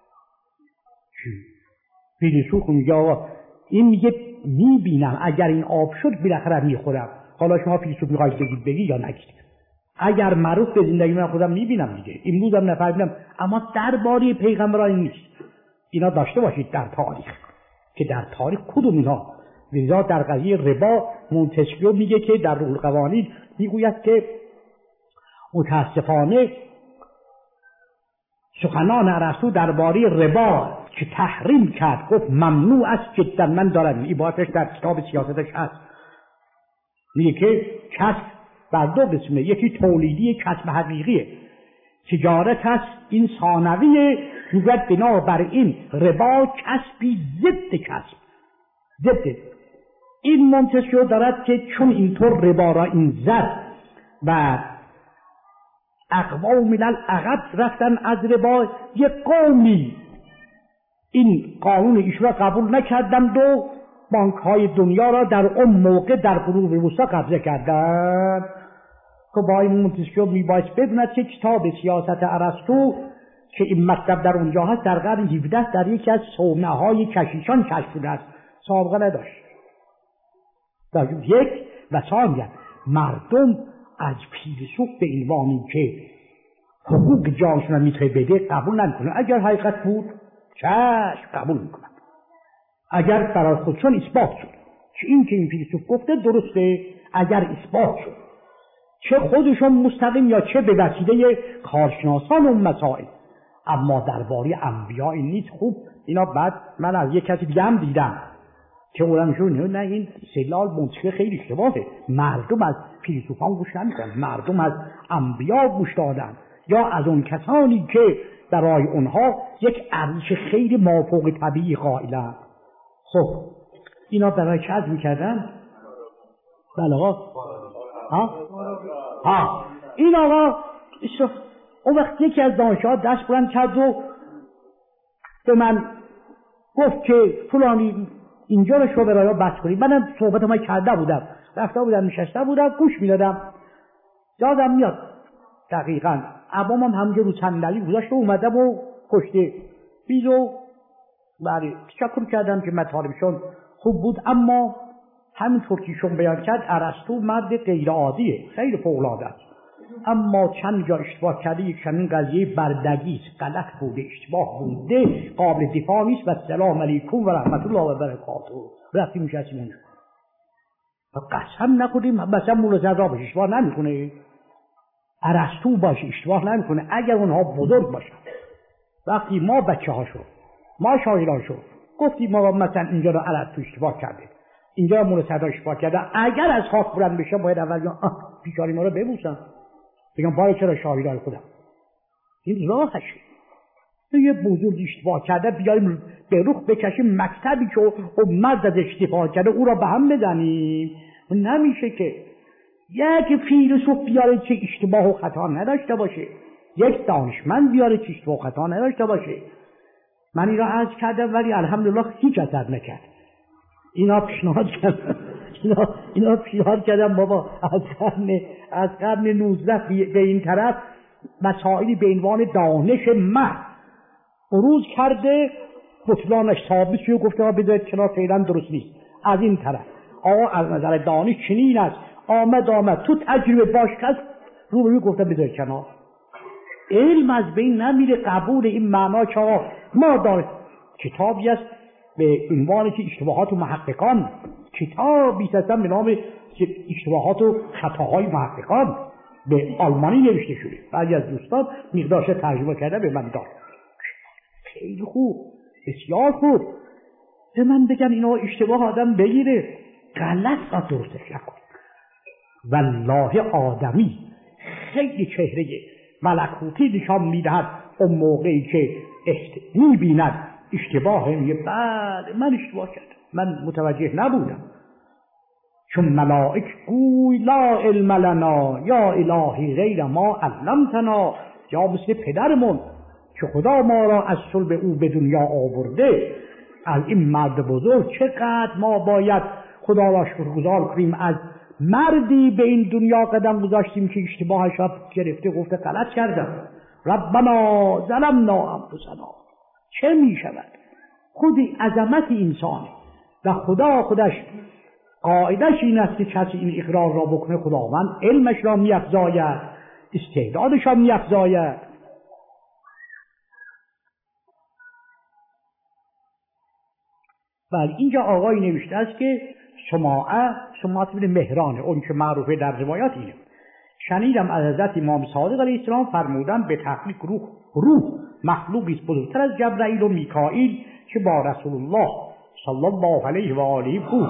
فیلسوف میگه آقا این میگه میبینم اگر این آب شد بالاخره میخورم. حالا شما فیلسوف میخواید بگید بگی یا نگید. اگر معروف به زندگی من خودم میبینم دیگه، امروز هم نفهمیدم، اما درباره پیغمبران نیست. اینا داشته باشید در تاریخ که در تاریخ کدوم اینا. لذا در قضیه ربا مونتسکیو میگه که در روح القوانین میگوید که متاسفانه سخنان ارسطو درباره ربا که تحریم کرد گفت ممنوع است جدا. من دارم این عبارتش در کتاب سیاستش هست. میگه که کسب بر دو قسمه، یکی تولیدی کسب حقیقیه، تجارت هست، این ثانویه. میگوید بنابراین ربا کسبی ضد کسب، ضد. این مونتسکیو دارد که چون اینطور ربا را این زد و اقوام ملل عقب رفتن از ربا، یک قومی این قانون ایشون را قبول نکردند و بانک های دنیا را در اون موقع در قرون وسطی قبضه کردند. که با این مونتسکیو میبایست بدوند که کتاب سیاست ارسطو که این مطلب در اونجا هست در قرن هفدهم در یکی از صومعه های کشیشان کشف شده است، سابقه نداشت. در یک و ثانیا مردم از فیلسوف به عنوانی که حقوق جانشون را میتونه بده قبول نمیکنه. اگر حقیقت بود چشم قبول میکنن، اگر برای خودشون اثبات شد که این که این فیلسوف گفته درسته، اگر اثبات شد چه خودشون مستقیم یا چه به وسیله کارشناسان اون مسائل. اما درباره انبیاء این نیست. خوب اینا بعد من از یک کسی دیگه هم دیدم که اونمشون نه این سلال منطقه خیلی اشتباهه. مردم از فیلسوفان گوش نمیکنن، مردم از انبیا گوش دادن یا از اون کسانی که برای اونها یک ارزش خیلی مافوق طبیعی قائلن. خب اینا برای چه عرض میکردن؟ بله آقا ها؟ ها این آقا اون وقت یکی از دانشجوها دست بلند کرد و به من گفت که فلانی اینجا رو شو برای بس کنید. منم صحبت ما کرده بودم، رفته بودم نشسته بودم گوش میدادم، یادم میاد دقیقاً عبامم همونجا رو صندلی گذاشته اومدم و پشت بیزو بله تشکر کردم که مطالبشون خوب بود. اما همینطور که شون بیان کرد ارسطو مرد غیر عادیه، خیلی فوق‌العاده است، اما چند جا اشتباه کرده. یک چنین قضیه بردگی است، غلط بوده، اشتباه بوده، قابل دفاع نیست. و سلام علیکم و رحمت الله و برکاته رفتیم نشستیم اونجا. قسم نخوریم مثلا مولا زرا باشه اشتباه نمیکنه، ارسطو باشه اشتباه نمیکنه اگر اونها بزرگ باشن. وقتی ما بچه ها شد، ما شاگردان شد، گفتیم ما مثلا اینجا رو ارسطو اشتباه کرده، اینجا مولا زرا اشتباه کرده، اگر از خاک بلند بشه باید اول بگم بیچاره ما رو ببوسن، بگم باید چرا شاگردان خودم. این راهشه. یه بزرگ اشتباه کرده بیاییم به رخ بکشیم مکتبی که او مرد از اشتباه کرده او را به هم بزنیم. نمیشه که یک فیلسوف بیاره که اشتباه و خطا نداشته باشه، یک دانشمند بیاره که اشتباه و خطا نداشته باشه. من این را عرض کردم ولی الحمدلله هیچ اثر نکرد. اینا پیشنهاد کردم اینا, اینا پیشنهاد کردم بابا از قرن از قرن نوزده به این طرف مسائلی به عنوان دانش محض عروض کرده، بطلانش ثابت شده، گفته ها بذارید کنار، فعلا درست نیست. از این طرف آقا از نظر دانش چنین است، آمد آمد تو تجربه باش کس رو به رو گفته بذارید کنار. علم از بین نمیره. قبول این معنا که آقا ما داریم کتابی است به عنوان که اشتباهات و محققان، کتابی است به نام اشتباهات و خطاهای محققان، به آلمانی نوشته شده. بعضی از دوستان مقدارش ترجمه کرده به من داد. خیلی خوب، بسیار خوب. به من بگن اینا اشتباه آدم بگیره، غلط را درستش نکن. والله آدمی خیلی چهره ملکوتی نشان میدهد اون موقعی که میبیند اشتباه، میگه بله من اشتباه کردم، من متوجه نبودم. چون ملائک گوی لا علم لنا یا الهی غیر ما علمتنا، یا مثل پدرمون که خدا ما را از صلب او به دنیا آورده، از این مرد بزرگ چقدر ما باید خدا را شکرگزار کنیم. از مردی به این دنیا قدم گذاشتیم که اشتباهش را گرفته، گفته غلط کردم، ربنا ظلمنا انفسنا. چه می شود؟ خودی عظمت انسانه و خدا خودش قاعدش این است که کسی این اقرار را بکنه خداوند علمش را می افزاید، استعدادش را می افزاید. بله اینجا آقای نوشته است که سماعه سماعت بین مهرانه، اون که معروفه در روایات اینه. شنیدم از حضرت امام صادق علیه السلام فرمودن به تحقیق روح روح مخلوقی است بزرگتر از جبرائیل و میکائیل که با رسول الله صلی الله علیه و آله بود.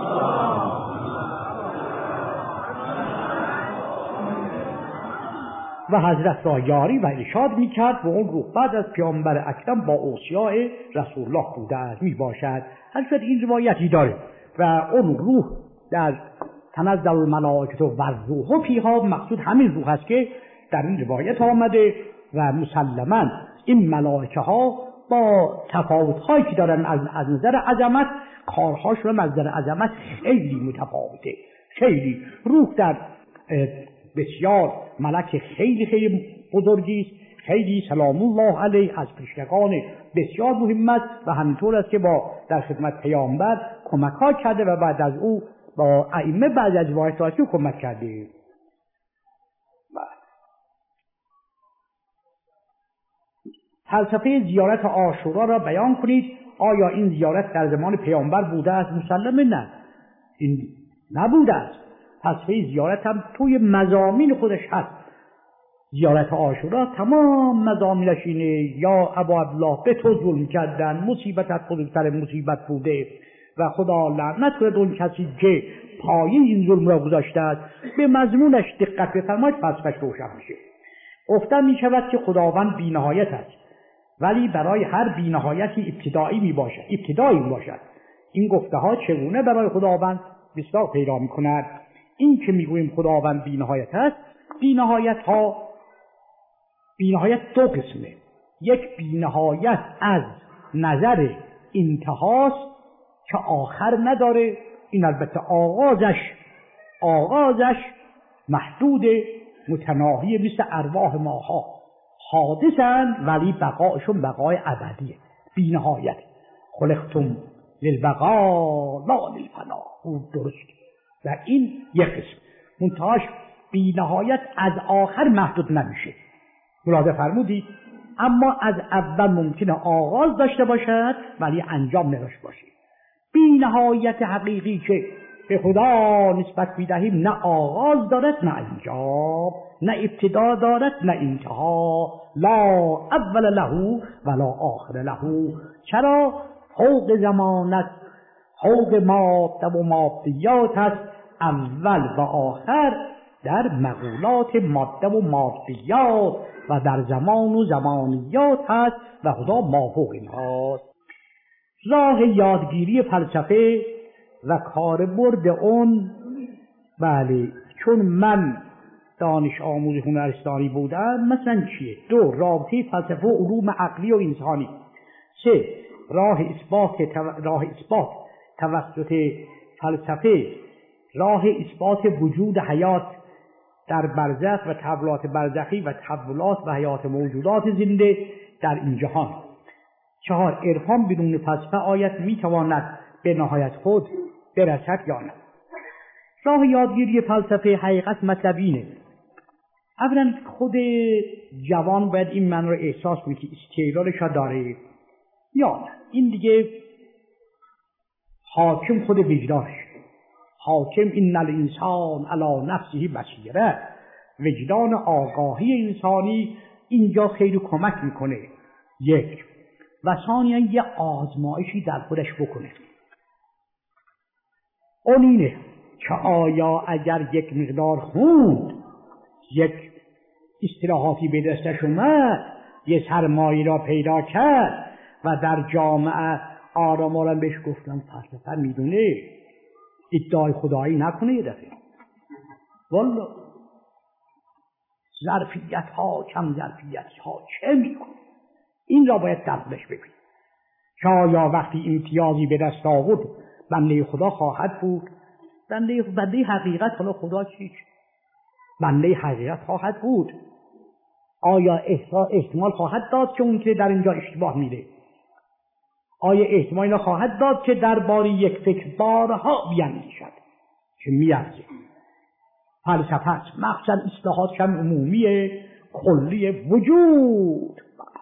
و حضرت را یاری و ارشاد میکرد و اون روح بعد از پیامبر اکرم با اوصیاء رسول الله بوده است می باشد. حضرت این روایتی داره و اون روح در تنزل الملائکه و الروح فیها، مقصود همین روح است که در این روایت آمده و مسلماً این ملائکه ها با تفاوت هایی که دارن از, از نظر عظمت، کارهاشون از نظر عظمت خیلی متفاوته. خیلی روح در بسیار ملک خیلی خیلی بزرگی است، خیلی سلام الله علیه از پیشگان بسیار مهم است و همینطور است که با در خدمت پیامبر کمک ها کرده و بعد از او با ائمه بعد از روایات کمک کرده. فلسفه زیارت عاشورا را بیان کنید. آیا این زیارت در زمان پیامبر بوده است؟ مسلمه نه، این نبوده است. فلسفه زیارت هم توی مضامین خودش هست. زیارت عاشورا تمام مضامینش اینه یا ابا عبدالله به تو ظلم کردن، مصیبتت بزرگتر مصیبت بوده و خدا لعنت کنه اون کسی که پایه این ظلم را گذاشته است. به مضمونش دقت بفرمایید فلسفه‌اش روشن میشه. گفتن می شود که خداوند بی‌نهایت است، ولی برای هر بی‌نهایتی ابتدایی می باشد ابتدایی می باشد. این گفته ها چگونه برای خداوند بسیار پیدا می کند؟ این که می گوییم خداوند بی‌نهایت است، بی‌نهایت ها بی‌نهایت دو قسمه. یک بی‌نهایت از نظر انتهاست که آخر نداره، این البته آغازش آغازش محدود متناهی مثل ارواح ماها حادثند ولی بقایشون بقای ابدیه. بی‌نهایت خلقتم للبقا لا للفنا، او درست. و این یک قسم منتهاش بی‌نهایت از آخر محدود نمیشه، ملاحظه فرمودید؟ اما از اول ممکنه آغاز داشته باشد ولی انجام نداشته باشه. بی‌نهایت حقیقی که به خدا نسبت می‌دهیم نه آغاز دارد نه انجام، نه ابتدا دارد نه انتها، لا اول له ولا آخر له. چرا؟ فوق زمانت، فوق ماده و مادیات است، اول و آخر در مقولات ماده و مادیات و در زمان و زمانیات هست و خدا مافوق اینهاست. راه یادگیری فلسفه و کاربرد اون، بله چون من دانش آموز هنرستانی بودم، مثلا چیه؟ دو، رابطه فلسفه و علوم عقلی و انسانی. سه، راه اثبات راه اثبات توسط فلسفه، راه اثبات وجود حیات در برزخ و تحولات برزخی و تحولات و حیات موجودات زنده در این جهان. چهار، عرفان بدون فلسفه آیت میتواند به نهایت خود برسد یا نه؟ راه یادگیری فلسفه حقیقت مطلب اینه. اولا خود جوان باید این من رو احساس کنه که استعدادش داره یا نه. این دیگه حاکم خود وجدانش. حاکم این الانسان علی نفسه بصیره. وجدان آگاهی انسانی اینجا خیلی کمک میکنه. یک. و ثانیاً یه آزمایشی در خودش بکنه. اون اینه که آیا اگر یک مقدار خوند، یک اصطلاحاتی به دستش اومد، یه سرمایه را پیدا کرد و در جامعه آرام آرام بهش گفتن فلسفه میدونه، ادعای خدایی نکنه یه دفعه. والا ظرفیت ها کم ظرفیت ها چه میکنه؟ این را باید در خودش ببین. که آیا وقتی امتیازی به دست آورد بنده خدا خواهد بود؟ بنده بنده حقیقت، حالا خدا چیش؟ بنده حقیقت خواهد بود. آیا احتمال خواهد داد که اون که در اینجا اشتباه میره؟ آیا احتمال خواهد داد که درباره یک فکر بارها بیاندیشد که میارزه؟ فلسفه است، مخصوصا اصطلاحات کم عمومی کلی وجود.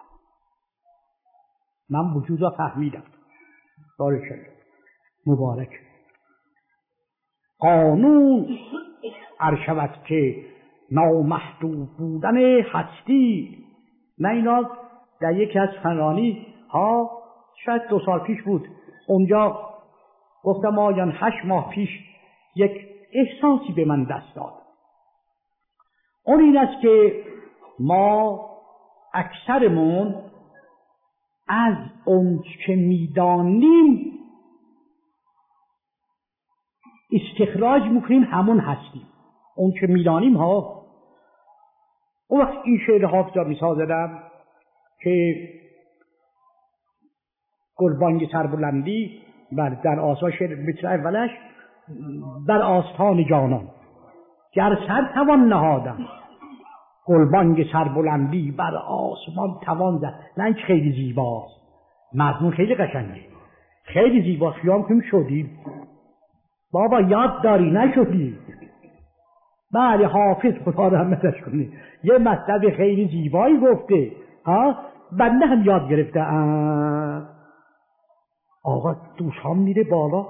من وجود را فهمیدم. بارک الله، مبارک. قانون ارشود که نامحدود بودن هستی. من اینا در یکی از فنانی ها شاید دو سال پیش بود، اونجا گفتم آیان هشت ماه پیش یک احساسی به من دست داد. اون این است که ما اکثرمون از اون که میدانیم استخراج میکنیم همون هستیم. اون که میدانیم ها. اون وقت این شعر حافظ را مثال زدم که گلبانگ سربلندی بر در آسمان، شعر متر اولش بر آستان جانان گر سر توان نهادم، گلبانگ سربلندی بر آسمان توان زد. نه خیلی زیباست، مضمون خیلی قشنگه، خیلی زیبا. خیام کنیم شدیم بابا، یاد داری نشدی. بله حافظ خدا رحمتش کنه یه مطلب خیلی زیبایی گفته ها، بنده هم یاد گرفته. آقا دوشام میره بالا،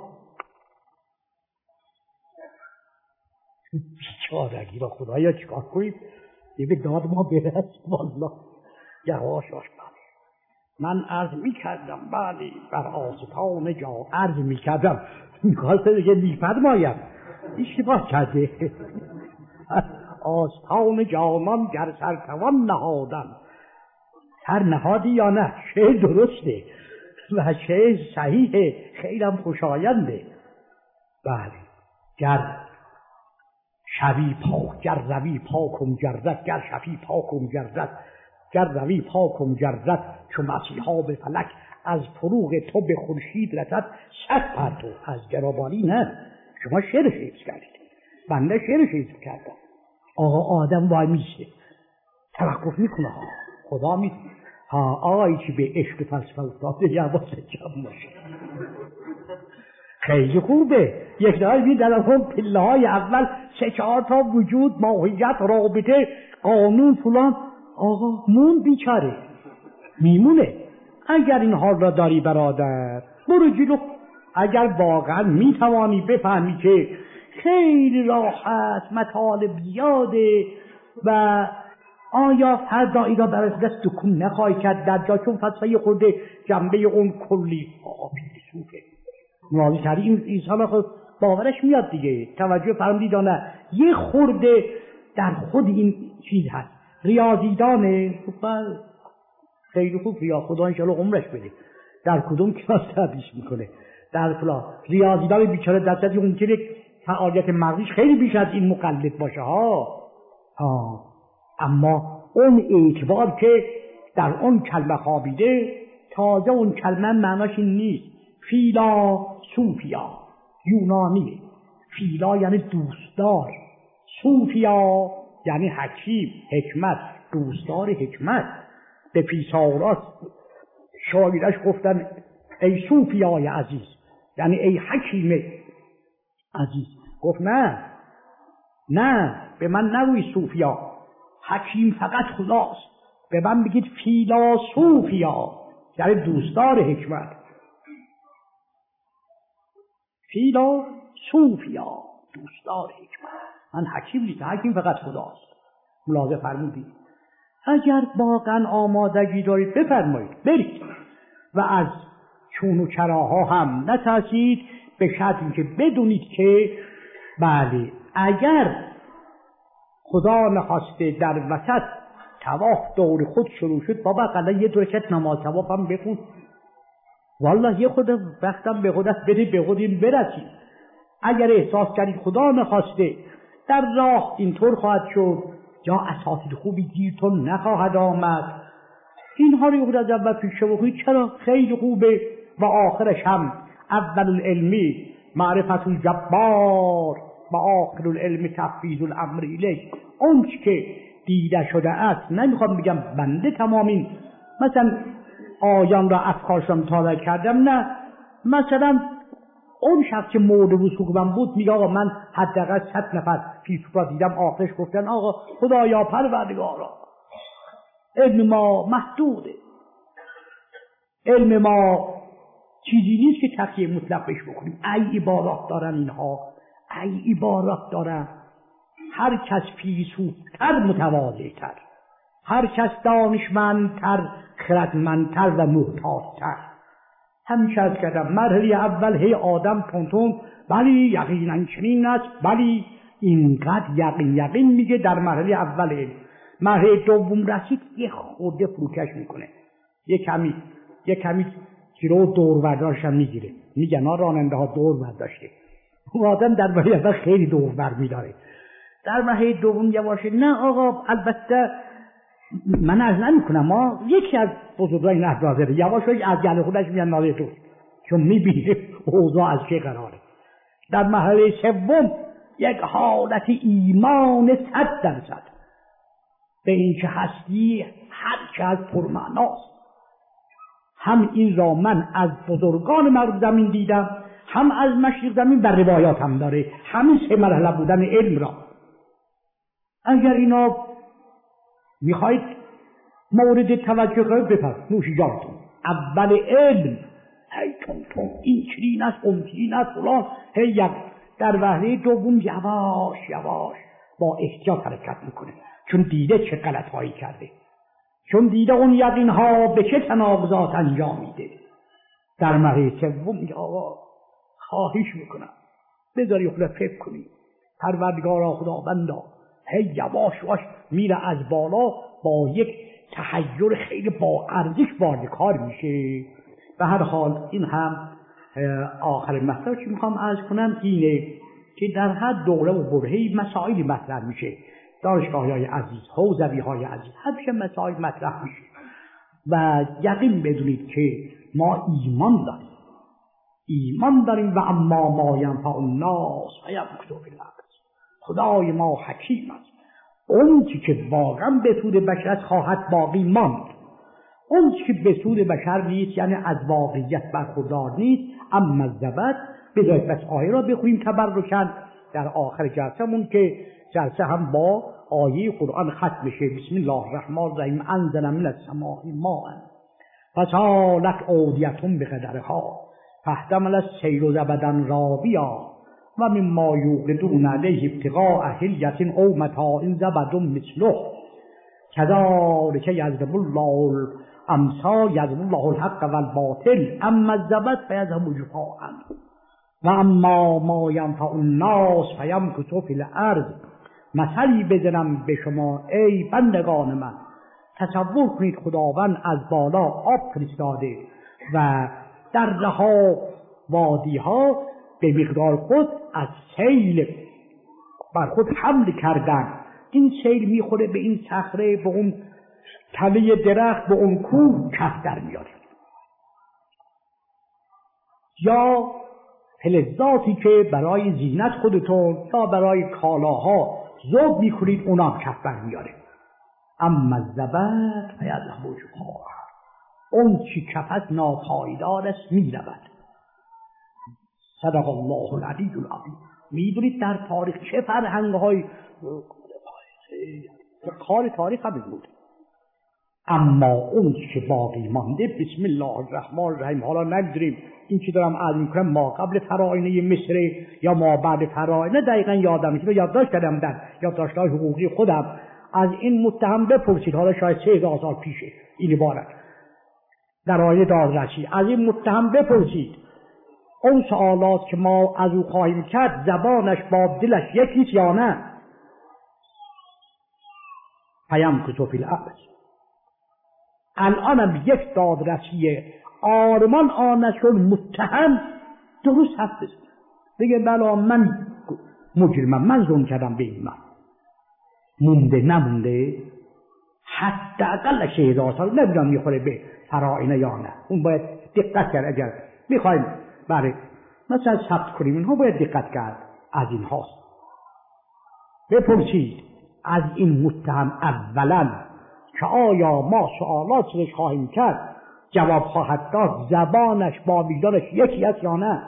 بیچارگی را خدایا چیکار کنیم؟ یه به داد ما برس والله. یواش یواش. من عرض میکردم بله بر آستان جا عرض میکردم میخواسته دیگه میفرمایم اشتباه کرده. آستان جانان گر سر توان نهادم. سر نهادی یا نه؟ شعر درسته و شعر صحیحه، خیلی هم خوشاینده. بله گر شوی پاک، گر روی پاک و مجرد، گر شوی پاک و مجرد، گر روی پاک و مجرد، چو مسیحا به فلک از فروغ تو به خورشید رسد صد پرتو. از گرابانی نه، شما شعر حفظ کردید، بنده شعر حفظ کردم. آقا آدم وای میشه توقف میکنه ها، خدا میکنه ها. آقایی که به عشق فلسفه افتاده یواسه کم باشه، خیلی خوبه. یک داری بید در اون پله های اول سه چهار تا وجود، ماهیت، رابطه، قانون فلان. آقا مون بیچاره میمونه. اگر این حال را داری برادر برو جلو. اگر واقعا میتوانی بفهمی که خیلی راحت مطالب زیاده و آیا فردایی را برای دست دکون نخواهی کرد در جا، چون فلسفه خورده جنبه اون کلی آبی سوفه نوازی کردی این ایسان خود باورش میاد دیگه. توجه فرمودید یا نه؟ یه خورده در خود این چیز هست. ریاضیدانه خیلی خوب، ریا خدا انشاءالله عمرش بده، در کدوم کلاس تدریس میکنه در فلان. ریاضیدان بیچاره دستتی ممکنه فعالیت مغزیش خیلی بیش از این مقلد باشه ها ها اما اون اعتبار که در اون کلمه خوابیده، تازه اون کلمه معناش این نیست. فیلا صوفیا یونانیه. فیلا یعنی دوستدار، صوفیا یعنی حکیم، حکمت، دوستدار حکمت. به پیساوراس شاگردش گفتن ای صوفیای عزیز، یعنی ای حکیم عزیز. گفت نه نه، به من نگوی صوفیا، حکیم فقط خداست. به من بگید فیلاسوفیا، یعنی دوستدار حکمت. فیلاسوفیا، دوستدار حکمت. من حکیم نیستم، حکیم فقط خداست. ملاحظه فرمودید؟ اگر واقعا آمادگی دارید بفرمایید برید و از چون و چراها هم نترسید، به شرط اینکه بدونید که بله اگر خدا نخواسته در وسط طواف دور خود شروع شد، بابا قلا یه دو رکعت نماز طواف هم بخون، والله یه خود وقتم به خودت بده، به خودیم برسید. اگر احساس کردید خدا نخواسته در راه اینطور خواهد شد یا اساتید خوبی گیرتون نخواهد آمد، اینها رو خود از اول پیش بخونید. چرا؟ خیلی خوبه. و آخرش هم اول العلمی معرفت الجبار و آخر العلم تفویض الامر الیه. اون که دیده شده است، نمیخوام بگم بنده تمامین مثلا آیان را افکارشم تازه کردم، نه، مثلا اون شخص که مورد وثوق من بود میگه آقا من حداقل صد نفر فیلسوف را دیدم آخرش گفتن آقا خدایا پروردگارا علم ما محدوده، علم ما چیزی نیست که تقیه مطلق بهش بکنیم. ای عبارات دارن اینها، ای عبارات دارن. هر کس فیلسوفتر متواضع‌تر، هر کس دانشمندتر خردمندتر و محتاط‌تر. همیشه از کردم مرحله اول هی آدم تونتون بلی یقینا چنین است، بلی اینقدر یقین یقین میگه در مرحله اول. مرحله دوم رسید یه خورده فروکش میکنه، یه کمی یه کمی گیرو دور برداشت هم میگیره، میگن ها راننده ها دور برداشته. اون آدم در مرحله اول خیلی دور بر میداره، در مرحله دوم یواشه نه آقا البته من از نمیکنم، ما یکی از بزرگای نهضت یواشایی از گله خودش میان ناله تو، چون میبینه اوضاع از چه قراره. در مرحله سوم یک حالت ایمان صد درصد به این که هستی هر چه از پرمعناست. هم این را من از بزرگان مغرب زمین دیدم، هم از مشرق زمین بر روایات هم داره، همین سه مرحله بودن علم را. اگر اینا میخواید مورد توجه قرار بفرد نوش جانتون. اول علم هی تون تون این چنین است اون چنین است فلان، هی یک در وهله دوم یواش یواش با احتیاط حرکت میکنه، چون دیده چه غلط هایی کرده، چون دیده اون یقین ها به چه تناقضات انجام میده. در مرحله سوم میگه آقا خواهش میکنم بذاری خودت فکر کنی، پروردگارا خداوندا، هی یواش یواش میره از بالا با یک تحیر خیلی با ارزش وارد کار میشه. به هر حال این هم آخر مطلب که میخوام عرض کنم اینه که در هر دوره و برهه‌ای مسائلی مطرح میشه. دانشگاه‌های عزیز، حوزوی‌های عزیز، همیشه مسائل مطرح میشه و یقین بدونید که ما ایمان داریم، ایمان داریم و اما ما ینفع الناس فیمکث فی الارض. خدای ما حکیم است. اون چی که واقعا به سود بشر خواهد باقی ماند، اون چی که به سود بشر نیست یعنی از واقعیت برخوردار نیست. اما الزبد بذارید بس آیه را بخونیم تبرکاً در آخر جلسه‌مون که جلسه هم با آیه قرآن ختم میشه. بسم الله الرحمن الرحیم. انزل من السماء ماء فسالت اودیة بقدرها فاحتمل السیل زبدا رابیا و مما یوقدون علیه ابتغاء حلیة او متاع زبد مثله کذلک یضرب الله الامثال یضرب الله الحق والباطل اما الزبد فیذهب جفاء و اما ما ینفع الناس فیمکث فی الارض. مثلی بزنم به شما ای بندگان من، تصور کنید خداوند از بالا آب فرستاده و دره ها وادی ها به مقدار خود از سیل بر خود حمل کردن. این سیل میخوره به این صخره، به اون تله درخت، به اون کوه کف در میاره، یا فلزاتی که برای زینت خودتون یا برای کالاها ذوب میکنید اونا کف بر میاره. اما الزبد فیذهب جفاء، اون چی کفت ناپایدار است میرود. صدق الله العلی العظیم. میدونید در تاریخ چه فرهنگ‌های کار تاریخ هم بود، اما اون که باقی مانده بسم الله الرحمن الرحیم. حالا نگذاریم این که دارم عرض میکنم ما قبل فراعنه مصر یا ما بعد فراعنه دقیقا یادم نیست، یادداشت کردم در یادداشت‌های حقوقی خودم. از این متهم بپرسید، حالا شاید سه هزار سال پیشه این عبارت در آیه دادرسی، از این متهم بپرسید اون سوالات که ما از او خواهیم کرد زبانش با دلش یکیست یا نه. پیام کتو فی الارض. الانم یک دادرسی آرمان آنشون متهم درست هست بگه بلا من مجرمم، من ظلم کردم به این من مونده نمونده حتی اقل سه هزار سال نمیدونم میخوره به فراعنه یا نه. اون باید دقت کرد. اگر میخوایم برای مثلا ثبت کنیم اینها باید دقت کرد. از این هاست بپرسید از این متهم اولا که آیا ما سوالات سرش خواهیم کرد جواب خواهد داد زبانش با وجدانش یکی است یا نه.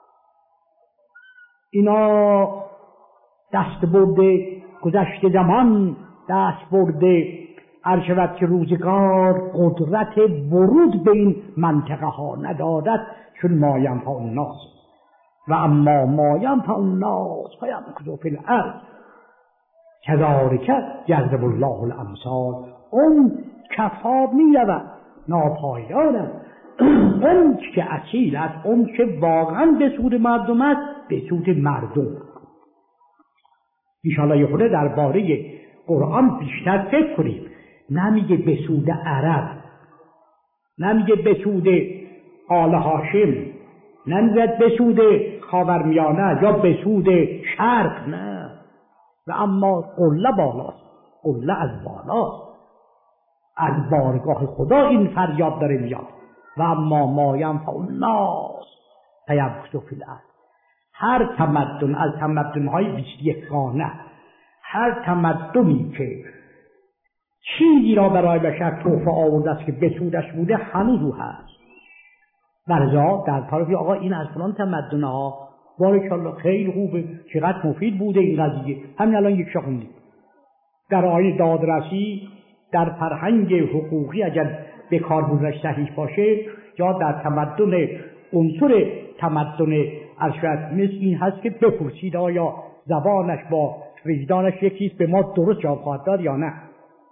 اینا دست برده گذشته زمان، دست برده عرشبت که روزگار قدرت ورود به این منطقه ها ندادد چون ما ینفع الناس و اما ما ینفع الناس فیمکث فی الارض کذالک یضرب الله الامثال. اون کفا می رود ناپایدار، اون که اصیل است، اون که واقعا به سود مردم است، به سود مردم. انشاءالله یه خورده درباره قرآن بیشتر فکر کنیم. نمیگه به سود عرب، نمیگه به سود آل هاشم، نمیگه به سود خاورمیانه یا به سود شرق، نه. و اما قله بالاست، قله از بالاست، از بارگاه خدا این فریاد داره میاد. و اما ما ینفع الناس فیمکث فی الارض. هر تمدن از تمدن‌های بیست و یک گانه، هر تمدنی که چیزی را برای بشر تحفه آورده است که به سودش بوده هنوز او هست. برزا در طرفی آقا این از فلان تمدن ها بارکالله خیلی خوبه، چقدر مفید بوده این قضیه. همین الان یک شا خوندیم در آیه دادرسی در فرهنگ حقوقی اگر به کار بردنش صحیح باشه، یا در تمدن عنصر تمدن ارشد مثل این هست که بپرسید آیا زبانش با وجدانش یکیست، به ما درست جواب خواهد داد یا نه.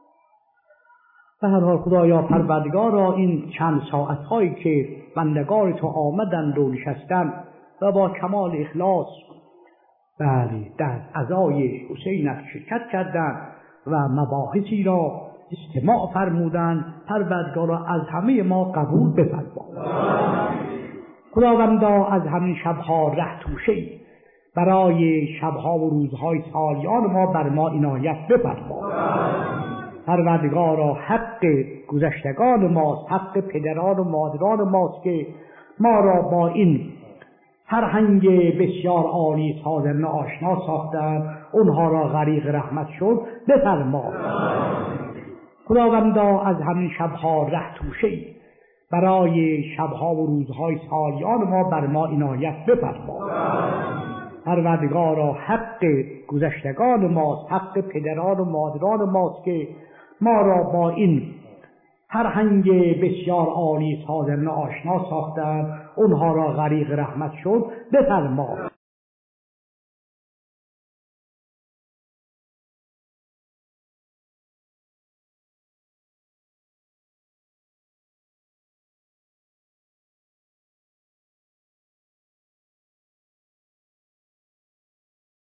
به هر حال خدایا پروردگارا این چند ساعت هایی که بندگان تو آمدند و نشستند و با کمال اخلاص بله در عزای حسینت شرکت کردند و مباحثی را استماع فرمودند، پروردگارا از همه ما قبول بفرما. خداوندا از همین شبها ره توشه‌ای برای شبها و روزهای سالیان ما بر ما عنایت بفرما. پروردگارا حق گذشتگان ماست، حق پدران و مادران ماست که ما را با این فرهنگ بسیار عالی سازنده آشنا ساختند، اونها را غریق رحمت شد بفرما. خداوندا از همین شبها ره توشه‌ای برای شبها و روزهای سالیان ما بر ما عنایت بفرما. پروردگارا حق گذشتگان ماست، حق پدران و مادران ماست که ما را با این فرهنگ بسیار عالی سازنده آشنا ساختند، اونها را غریق رحمت شد بفرما.